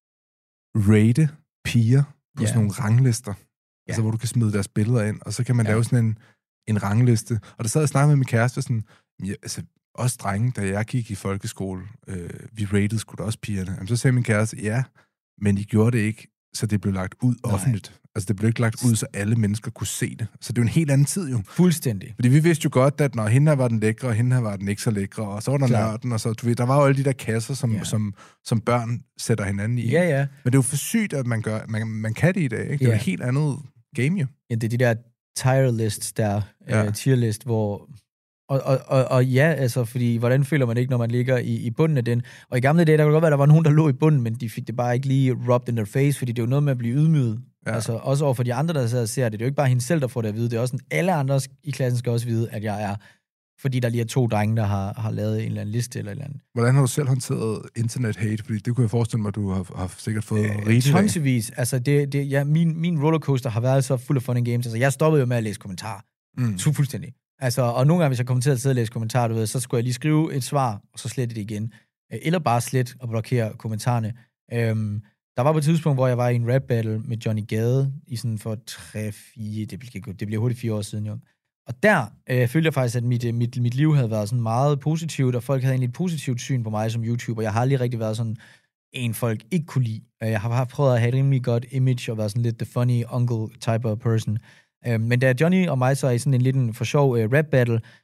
rate piger på ja. sådan nogle ranglister. Ja. Altså, hvor du kan smide deres billeder ind, og så kan man ja. lave sådan en, en rangliste. Og der sad jeg og snakkede med min kæreste, sådan, ja, altså, også drenge, da jeg gik i folkeskole, øh, vi rated sgu da også pigerne. Jamen, så sagde min kæreste, ja, men de gjorde det ikke, så det blev lagt ud Nej. offentligt. Altså, det blev ikke lagt ud, så alle mennesker kunne se det. Så det er jo en helt anden tid, jo. Fuldstændig. Fordi vi vidste jo godt, at når hende her var den lækre, og hende her var den ikke så lækre, og så var der Klar. nørden, og så, du ved, der var jo alle de der kasser, som, ja. som, som børn sætter hinanden i. Ja, ja. Men det er jo for sygt, at man, gør, man, man kan det i dag, ikke? Det er ja. jo et helt andet game, jo. Ja, det er de der tier lists der, ja. uh, tier list, hvor... Og, og, og, og ja, altså, fordi hvordan føler man det ikke, når man ligger i, i bunden af den? Og i gamle dage, der kunne godt være, at der var nogen, der lå i bunden, men de fik det bare ikke lige rubbed in their face, fordi det er jo noget med at blive ydmyget. Ja. Altså, også over for de andre, der sidder og ser det. Det er jo ikke bare hende selv, der får det at vide. Det er også sådan, alle andre i klassen skal også vide, at jeg er, fordi der lige er to drenge, der har, har lavet en eller anden liste eller et eller andet. Hvordan har du selv håndteret internet-hate? Fordi det kunne jeg forestille mig, at du har, har sikkert fået øh, rigeligt af. Tonsvis. Altså, det, det, ja, min, min rollercoaster har været så fuld af fun and games. Altså, jeg stoppede jo med at læse kommentarer. Mm. Så fuldstændig. Altså, og nogle gange, hvis jeg kommer til at sidde og læse kommentarer, du ved, så skulle jeg lige skrive et svar, og så slette det igen. Eller bare slet og blokere kommentarerne. Øhm, der var på et tidspunkt, hvor jeg var i en rap battle med Johnny Gade, i sådan for tre, fire, det bliver, det bliver hurtigt fire år siden, jo. Og der øh, følte jeg faktisk, at mit, mit, mit liv havde været sådan meget positivt, og folk havde egentlig et positivt syn på mig som YouTuber. Jeg har aldrig rigtig været sådan en, folk ikke kunne lide. Jeg har prøvet at have et rimelig godt image, og være sådan lidt the funny uncle type of person. Men da Johnny og mig så er i sådan en lidt en for sjov uh, rap battle,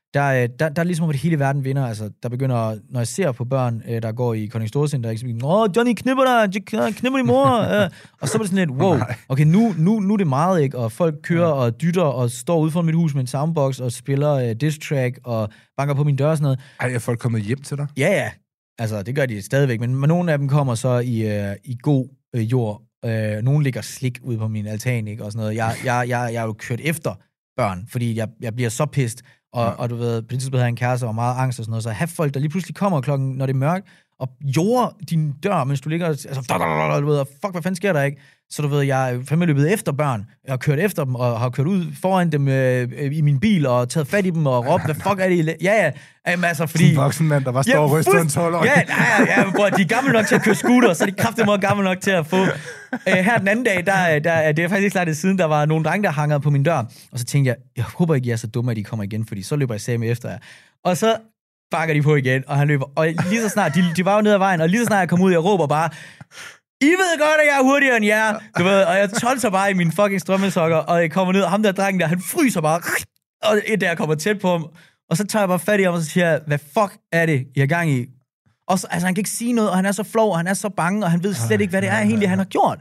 der, der, der er ligesom, at hele verden vinder. Altså, der begynder, når jeg ser på børn, der går i Kolding Storcenter, ikke så åh, Johnny knipper dig, knipper din mor. Og så er det sådan lidt, wow, okay, nu, nu, nu er det meget, ikke? Og folk kører og dytter og står ude for mit hus med en soundbox og spiller uh, diss track og banker på min dør og sådan noget. Ej, er folk kommet hjem til dig? Ja, ja. Altså, det gør de stadigvæk, men, men nogle af dem kommer så i, uh, i god uh, jord. Uh, nogle ligger slik ude på min altan, ikke? Og sådan noget. Jeg, jeg, jeg, jeg er jo kørt efter børn, fordi jeg, jeg bliver så pissed. Og, ja. og du ved, på det tidspunkt havde jeg en kæreste, og var meget angst og sådan noget, så have folk, der lige pludselig kommer klokken, når det er mørkt, og jorder din dør, mens du ligger, altså, du ved, fuck, hvad fanden sker der, ikke? Så du ved, jeg er fandme løbet efter børn, jeg har kørt efter dem, og har kørt ud foran dem øh, i min bil, og taget fat i dem, og råbt, hvad fuck er det, I ja, ja, jamen, altså, fordi... Sådan en voksen mand, der var stor og rystet en tolv år. Ja, ja, ja, bror, de er gamle nok til at køre scooter, så er de kraftedeme gamle nok til at få... Øh, her den anden dag, der, der, det er faktisk ikke klart det siden, der var nogle drenge, der hangede på min dør, og så tænkte jeg, jeg håber ikke, jeg er så dumme, at de kommer igen, fordi så løber jeg sammen efter jer. Og så bakker de på igen, og han løber, og lige så snart, de, de var jo nede ad vejen, og lige så snart jeg kom ud, jeg råber bare, I ved godt, at jeg er hurtigere end jer, du ved, og jeg tolser bare i mine fucking strømmesokker, og jeg kommer ned, og ham der drengen der, han fryser bare, og et der kommer tæt på ham, og så tager jeg bare fat i ham, og så siger jeg, hvad fuck er det, I har gang i? Og så, altså, han kan ikke sige noget, og han er så flov, og han er så bange, og han ved slet ikke, hvad det er egentlig, han har gjort.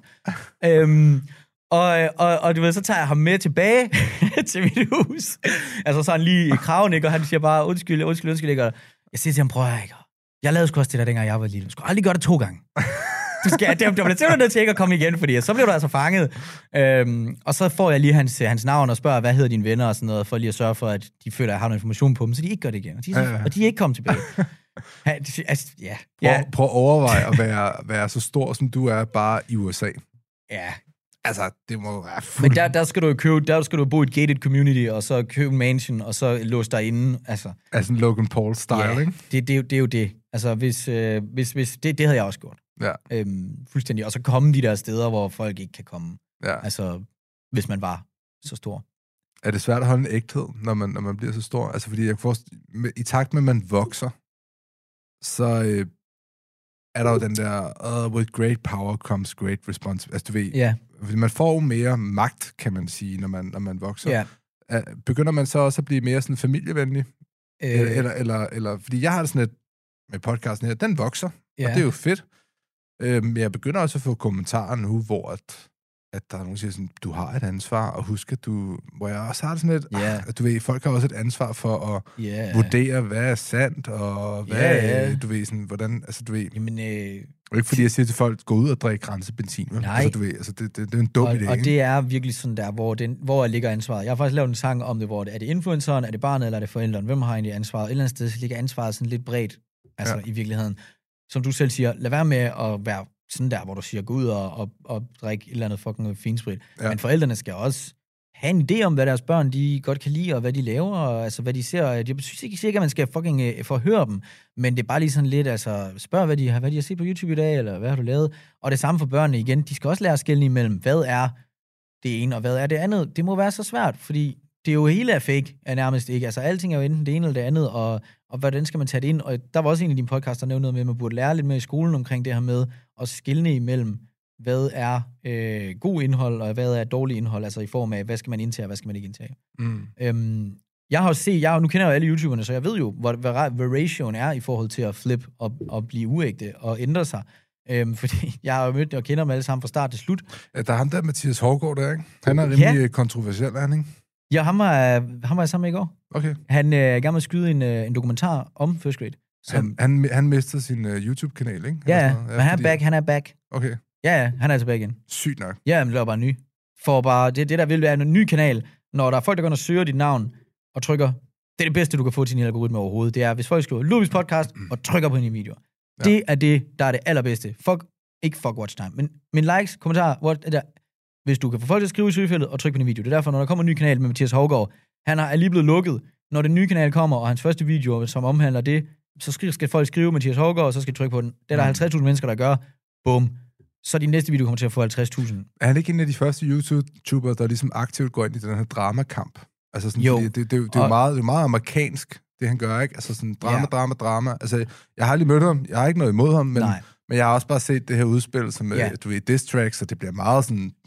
øhm, og, og, og du ved, så tager jeg ham med tilbage til mit hus. Altså sådan lige i kraven, ikke? Og han siger bare, undskyld, undskyld, undskyld, ikke? Og jeg siger til ham, prøv at ikke. Jeg lavede sgu også det der, dengang jeg var lille. Du skulle aldrig gøre det to gange. Du skal, det, det bliver simpelthen nødt til ikke at komme igen, fordi så bliver du altså fanget. Øhm, og så får jeg lige hans, hans navn og spørger, hvad hedder dine venner og sådan noget, for lige at sørge for, at de føler, at jeg har noget information på dem, så de ikke gør det igen. Og de, ja, ja. Og de er ikke kommet tilbage. Ja, altså, ja. Prøv, prøv at overveje at være, være så stor, som du er, bare i U S A. Ja. Altså, det må være fuld... Men der, der skal du jo købe, der skal du bo i et gated community, og så købe en mansion, og så låse dig inde. Altså, altså en Logan Paul-style, ja, ikke? Det, det, det er jo det. Altså, hvis, øh, hvis, hvis det, det havde jeg også gjort. Ja. Øhm, fuldstændig. Og så komme de der steder, hvor folk ikke kan komme. Ja. Altså, hvis man var så stor. Er det svært at holde en ægthed, når man, når man bliver så stor? Altså, fordi jeg får, i takt med, at man vokser, så øh, er der jo den der, uh, with great power comes great responsibility. Altså, du ved, yeah. fordi man får jo mere magt, kan man sige, når man, når man vokser. Yeah. Begynder man så også at blive mere sådan familievenlig? Øh. Eller, eller, eller, fordi jeg har det sådan et, med podcasten her, den vokser, yeah. og det er jo fedt. Øh, men jeg begynder også at få kommentarer nu, hvor at, at der er nogen, der siger sådan, du har et ansvar, og husk, at du... Hvor jeg også har det sådan lidt... Yeah. Ah, du ved, folk har også et ansvar for at yeah. vurdere, hvad er sandt, og hvad yeah, yeah. du ved, sådan, hvordan... Altså, du ved... Jamen, øh... Og ikke fordi jeg siger til folk, gå ud og drikke grænsebenzin. Nej. Altså, du ved, altså, det, det, det er en dum og, idé. Og det er virkelig sådan der, hvor, den, hvor ligger ansvaret. Jeg har faktisk lavet en sang om det, hvor det er det influenceren, er det barnet, eller er det forældrene? Hvem har egentlig ansvaret? Et eller andet sted så ligger ansvaret sådan lidt bredt, altså ja. I virkeligheden. Som du selv siger, lad være med at være sådan der, hvor du siger, gå ud og, og, og drikke et eller andet fucking finsprit. Ja. Men forældrene skal også have en idé om, hvad deres børn de godt kan lide, og hvad de laver, og altså, hvad de ser. Jeg synes ikke sikkert, at man skal fucking uh, forhøre dem, men det er bare lige sådan lidt, altså, spørg, hvad de har, hvad de har set på YouTube i dag, eller hvad har du lavet? Og det samme for børnene igen. De skal også lære at skelne imellem, hvad er det ene, og hvad er det andet? Det må være så svært, fordi det er jo hele er fake, er nærmest ikke. Altså, alting er jo enten det ene eller det andet, og, og hvordan skal man tage det ind? Og der var også en af dine podcasts, der nævnte noget med, at man burde lære lidt mere i skolen omkring det her med at skelne imellem, hvad er øh, god indhold, og hvad er dårlig indhold, altså i form af, hvad skal man indtage, og hvad skal man ikke indtage. Mm. Øhm, jeg har jo set, jeg, nu kender jeg jo alle YouTuberne, så jeg ved jo, hvad, hvad, hvad ratioen er i forhold til at flip og, og blive uægte og ændre sig. Øhm, fordi jeg har jo mødt og kender dem alle sammen fra start til slut. Ja, der er ham der, Mathias Hårgaard der, ikke? Han er rimelig ja. kontroversiel, er han, ikke? Ja, ham var, ham var jeg sammen med i går. Okay. Han øh, er gerne med at skyde en, øh, en dokumentar om First Grade. Som... Han, han, han mistede sin uh, YouTube-kanal, ikke? Ja, ja, men han er back, han er back. Okay. Ja, ja, han er tilbage igen. Sygt nok. Ja, men det er bare ny. For bare, det, det der vil være en ny kanal, når der er folk, der går og søger dit navn, og trykker, det er det bedste, du kan få til din algoritme overhovedet, det er, hvis folk skriver Lubis podcast, og trykker på en video. Ja. Det er det, der er det allerbedste. Fuck, ikke fuck watch time, men, men likes, kommentarer, what, der, hvis du kan få folk til at skrive i søgefeltet og trykke på en video. Det er derfor, når der kommer en ny kanal med Mathias Hårgaard, han er lige blevet lukket. Når den nye kanal kommer, og hans første video, som omhandler det, så skal folk skrive Mathias Hårgaard, og så skal de trykke på den. Det er der halvtreds tusind mennesker, der gør. Bum. Så din næste video kommer til at få halvtreds tusind. Er han ikke en af de første YouTubere, der ligesom aktivt går ind i den her dramakamp? Altså sådan, jo. Det, det, det, det, er jo meget, det er meget amerikansk, det han gør, ikke? Altså sådan drama, ja. drama, drama. Altså, jeg har aldrig mødt ham, jeg har ikke noget imod ham, men, men jeg har også bare set det her udspil, som ja. du ved, diss tracks, så det bliver meget sådan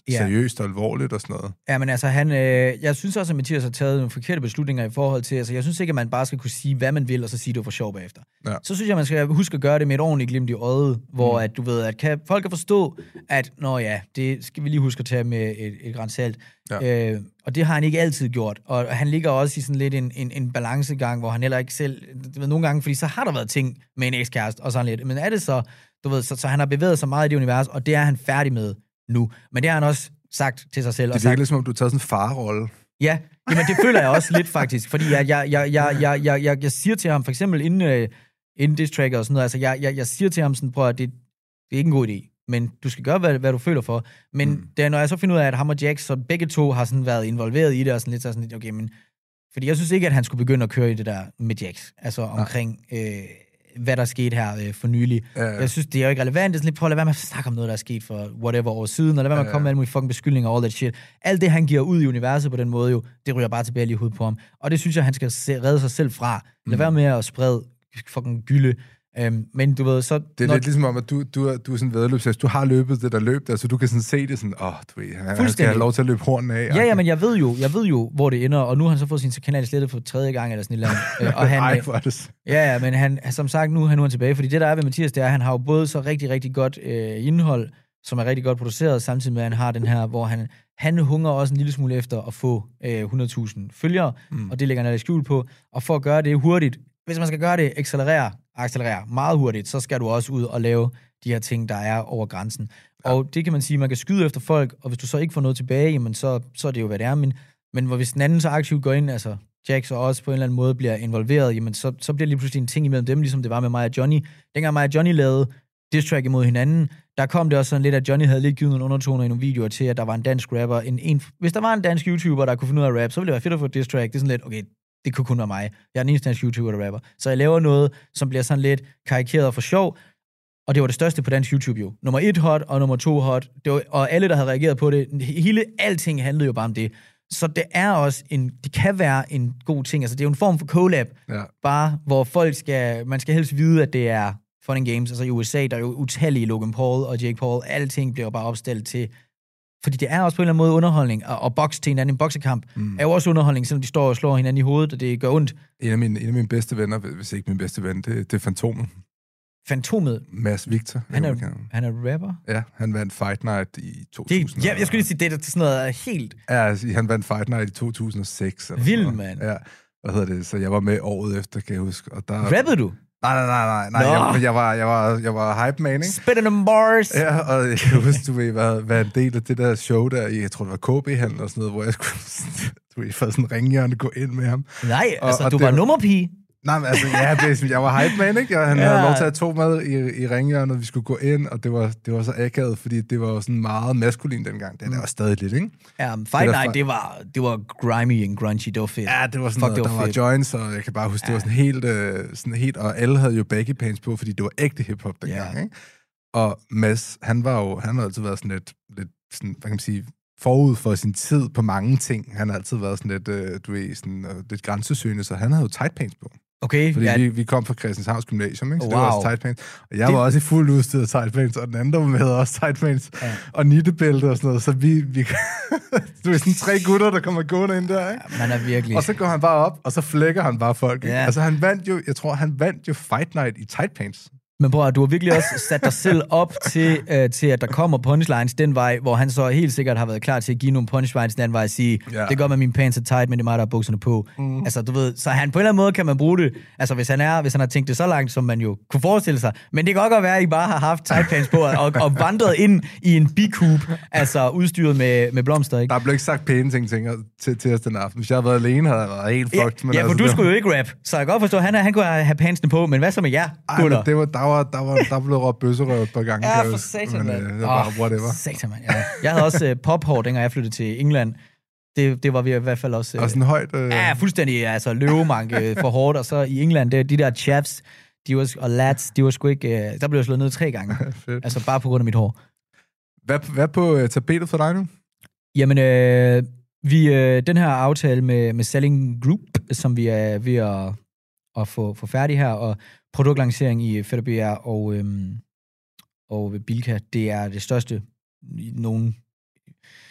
ja. seriøst og alvorligt og sådan noget. Ja, men altså, han, øh, jeg synes også, at Mathias har taget nogle forkerte beslutninger i forhold til, altså, jeg synes ikke, at man bare skal kunne sige, hvad man vil, og så sige, det var for sjov bagefter. Ja. Så synes jeg, man skal huske at gøre det med et ordentligt glimt i øjet, hvor mm. at, du ved, at kan, folk kan forstå, at, nå ja, det skal vi lige huske at tage med et, et gran salt. Ja. Øh, og det har han ikke altid gjort. Og han ligger også i sådan lidt en, en, en balancegang, hvor han heller ikke selv, du ved, nogle gange, fordi så har der været ting med en ekskæreste, og sådan lidt. Men er det så, du ved, så, så han har bevæget sig meget i det univers, og det er han færdig med nu. Men det har han også sagt til sig selv. Det virker lidt som om, du har taget sådan en farrolle. Ja, jamen det føler jeg også lidt faktisk, fordi jeg, jeg, jeg, jeg, jeg, jeg, jeg, jeg siger til ham, for eksempel inden, øh, inden diss track og sådan noget, altså jeg, jeg, jeg siger til ham sådan, prøv at det, det er ikke en god idé, men du skal gøre, hvad, hvad du føler for. Men mm. det, når jeg så finder ud af, at ham og Jax, så begge to har sådan været involveret i det, og sådan lidt, så sådan lidt, okay, men, fordi jeg synes ikke, at han skulle begynde at køre i det der med Jax, altså omkring, øh, hvad der skete her øh, for nylig. Ja, ja. Jeg synes, det er jo ikke relevant. Det er sådan lidt, prøv at lade være med at snakke om noget, der er sket for whatever år siden, og lade være med at komme med alle mulige fucking beskyldninger og all that shit. Alt det, han giver ud i universet på den måde jo, det ryger bare tilbage lige i hovedet på ham. Og det synes jeg, han skal se, redde sig selv fra. Lad mm. være med at sprede fucking gylde. Um, men du ved, så... Det er når... lidt ligesom om, at du, du, er, du er sådan vedløbshest. Du har løbet det, der løb der, så du kan sådan se det sådan, åh, oh, du ved, han skal have lov til at løbe hornen af. Ja, ja, men jeg ved jo, jeg ved jo, hvor det ender, og nu har han så fået sin kanal slettet for tredje gang, eller sådan et eller andet. og han, Ej, hvor er det... Ja, ja, men han, som sagt, nu, han nu er han tilbage, fordi det, der er ved Mathias, det er, at han har jo både så rigtig, rigtig godt øh, indhold, som er rigtig godt produceret, samtidig med, at han har den her, hvor han, han hungrer også en lille smule efter at få øh, hundrede tusind følgere, mm. og det lægger han lidt skjul på, og for at gøre det hurtigt, hvis man skal gøre det, accelerere, accelerere meget hurtigt, så skal du også ud og lave de her ting, der er over grænsen. Ja. Og det kan man sige, man kan skyde efter folk, og hvis du så ikke får noget tilbage, jamen så, så er det jo, hvad det er. Men, men hvis den anden så aktivt går ind, altså Jax og også på en eller anden måde bliver involveret, jamen så, så bliver det lige pludselig en ting imellem dem, ligesom det var med mig og Johnny. Dengang mig og Johnny lavede diss track imod hinanden, der kom det også sådan lidt, at Johnny havde lidt givet nogle undertoner i nogle videoer til, at der var en dansk rapper. En, en, hvis der var en dansk YouTuber, der kunne finde ud af rap, så ville det være fedt at få diss track. Det er sådan lidt, okay, det kunne kun være mig. Jeg er den eneste dansk YouTuber, der rapper. Så jeg laver noget, som bliver sådan lidt karikeret for sjov, og det var det største på dansk YouTube jo. Nummer et hot, og nummer to hot, det var, og alle, der havde reageret på det, hele, alting handlede jo bare om det. Så det er også en, det kan være en god ting, altså det er jo en form for collab, ja. Bare hvor folk skal, man skal helst vide, at det er fun and games, altså i U S A, der er jo utallige Logan Paul og Jake Paul, alting bliver jo bare opstillet til, fordi det er også på en eller anden måde underholdning, og, og boks til hinanden, en boksekamp, mm. er jo også underholdning, selvom de står og slår hinanden i hovedet, og det gør ondt. En af mine, en af mine bedste venner, hvis ikke min bedste ven, det, det er Fantomet. Fantomet? Mads Victor. Han er, han er rapper? Ja, han vandt Fight Night i to tusind. Det, ja, jeg skulle lige sige, det er sådan noget helt... Ja, han vandt Fight Night i to tusind og seks. Vildt, mand. Ja, hvad hedder det? Så jeg var med året efter, kan jeg huske. Og der... Rappede du? Nej, nej, nej, nej, nej. Jeg, jeg, var, jeg, var, jeg var hype man, ikke? Spitting them bars. Ja, og jeg kan huske, du ved, hvad, hvad en del af det der show der, jeg tror, det var K B-handel og sådan noget, hvor jeg skulle, du ved, få sådan en ringhjørne gå ind med ham. Nej, og, altså, og du det, var nummerpige. Nej, men altså, ja, det, jeg var hype man, ikke? Jeg, han ja. havde lov til at tage to med i, i ringhjørnet, vi skulle gå ind, og det var, det var så akavet, fordi det var jo sådan meget maskulin dengang. Det er mm. også stadig lidt, ikke? Ja, um, Fight Night, det var, det var grimy and grungy, det var fedt. Ja, det var sådan Fuck, noget, var der fedt. Var joints, og jeg kan bare huske, ja. det var sådan helt, øh, sådan helt, og alle havde jo baggy pants på, fordi det var ægte hiphop dengang, ja. ikke? Og Mads, han var jo, han har altid været sådan lidt, lidt sådan, hvad kan man sige, forud for sin tid på mange ting. Han har altid været sådan lidt, øh, du ved, sådan øh, lidt grænsesøgende, så han havde jo tight pants på. Okay. Fordi ja. vi, vi kom fra Christianshavns Gymnasium, ikke? Så wow. det var også tight pants. Og jeg det... var også i fuld udstyret tight pants, og den anden, der var med, havde også tight pants. Ja. Og nittebælte og sådan noget. Så vi... vi du er sådan tre gutter, der kommer gående ind der, ikke? Ja, man er virkelig... Og så går han bare op, og så flækker han bare folk, ikke? Ja. Altså, han vandt jo... Jeg tror, han vandt jo Fight Night i tight pants. Men bror, du har virkelig også sat dig selv op til, øh, til, at der kommer punchlines den vej, hvor han så helt sikkert har været klar til at give nogle punchlines den vej og sige, ja. det gør med mine pants er tight, men det er mig, der har bukserne på. Mm. Altså, du ved, så han på en eller anden måde kan man bruge det, altså hvis han, er, hvis han har tænkt det så langt, som man jo kunne forestille sig. Men det kan også godt være, at I bare har haft tight pants på og, og vandret ind i en bikup, altså udstyret med, med blomster, ikke? Der blev ikke sagt pæne ting, ting til, til os den aften. Hvis jeg havde været alene, havde jeg været helt fucked. Ja, men ja, for altså, du skulle jo ikke rap, så jeg kan godt forstå, at han, han kunne have pantsene på, men hvad så med jer, gutter? Ej, det var, der var, der var der blev råbt bøsserøv et par gange. Ja, for satan, mand. Det var bare whatever. Satan, mand. Ja. Jeg havde også uh, pophår, dengang jeg flyttede til England. Det, det var vi i hvert fald også... Uh, og sådan højt... Uh... Ja, fuldstændig altså, løvemanke for hårdt. Og så i England, det, de der chaps de var, og lads, de var sgu ikke... Uh, der blev jeg slået ned tre gange. Altså bare på grund af mit hår. Hvad, hvad på uh, tapetet for dig nu? Jamen, øh, vi, øh, den her aftale med, med Selling Group, som vi er ved at, at få, få færdig her, og produktlancering i Fætter B R og, øhm, og Bilka, det er det største nogen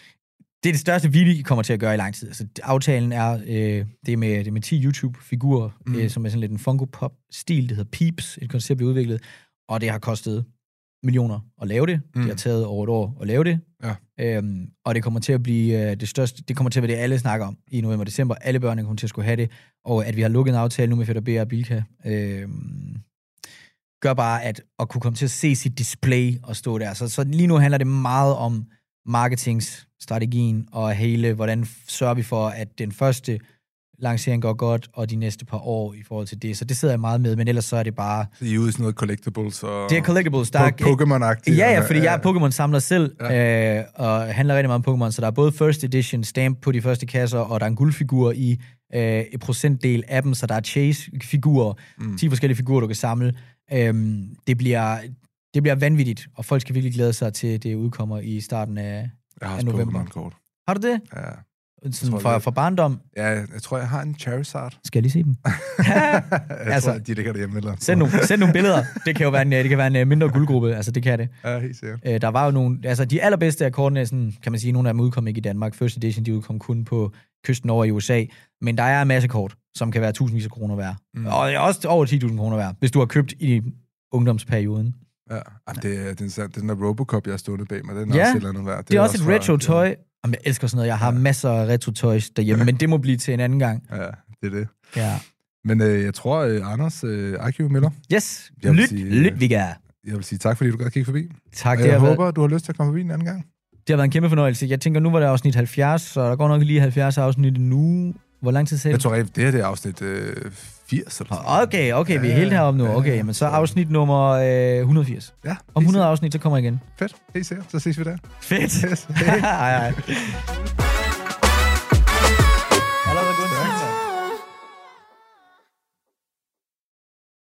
Det er det største, vi kommer til at gøre i lang tid. Altså, aftalen er, øh, det, er med, det er med ti YouTube-figurer, mm. øh, som er sådan lidt en Funko Pop-stil. Det hedder Peeps, et koncept, vi har udviklet. Og det har kostet millioner at lave det. Mm. Det har taget over et år at lave det. Ja. Øhm, og det kommer til at blive øh, det største, det kommer til at være det, alle snakker om i november og december. Alle børnene kommer til at skulle have det. Og at vi har lukket en aftale nu med Fætter B og Bilka, øh, gør bare, at at kunne komme til at se sit display og stå der. Så, så lige nu handler det meget om marketingsstrategien og hele, hvordan sørger vi for, at den første lancering går godt, og de næste par år i forhold til det. Så det sidder jeg meget med, men ellers så er det bare... Så I er ude i sådan noget collectibles og... Det er collectibles. Der er... Pokémon-agtigt. Ja, ja, fordi jeg er Pokémon-samler selv, ja. øh, og handler rigtig meget om Pokémon, så der er både first edition stamp på de første kasser, og der er en guldfigur i øh, et procentdel af dem, så der er chase-figurer, mm. ti forskellige figurer, du kan samle. Øhm, det, bliver, det bliver vanvittigt, og folk skal virkelig glæde sig til, det udkommer i starten af, jeg har af november. Pokémon-kort. Har du det? Ja. Sådan for, for barndom? Ja, jeg tror, jeg har en Charizard. Skal jeg lige se dem? jeg altså, tror, de ligger derhjemme eller send nogle, send nogle billeder. Det kan jo være en, det kan være en mindre guldgruppe. Altså, det kan det. Ja, helt sikkert. Øh, der var jo nogle... Altså, de allerbedste af kortene, sådan, kan man sige, nogle af dem udkom ikke i Danmark. First edition, de udkom kun på kysten over i U S A. Men der er en masse kort, som kan være tusindvis af kroner værd. Mm. Og også over ti tusind kroner værd, hvis du har købt i ungdomsperioden. Ja, Jamen, det er den, den der Robocop, jeg har stået bag mig. Den er ja, også et eller andet værd. Det, det er også et retro-tøj. Ja. Jamen, jeg elsker sådan noget. Jeg har ja. masser af retro-tøjs derhjemme, men det må blive til en anden gang. Ja, det er det. Ja. Men øh, jeg tror, øh, Anders øh, I Q Miller. Yes, lyt, sige, lyt, vi gør. Jeg vil sige tak, fordi du gad kigge forbi. Tak, og det jeg har håber, været... du har lyst til at komme forbi en anden gang. Det har været en kæmpe fornøjelse. Jeg tænker, nu var det afsnit halvfjerds, så der går nok lige halvfjerds afsnit nu. Hvor lang tid sagde Jeg tror, det her det er afsnit øh, firs. Eller sådan. Okay, okay, ja, vi er helt heroppe nu. Okay, jamen så afsnit nummer øh, et hundrede og firs. Ja. Om hundrede afsnit, så kommer jeg igen. Fedt, helt sikkert. Så ses vi der. Fedt. Yes. Hej, hej.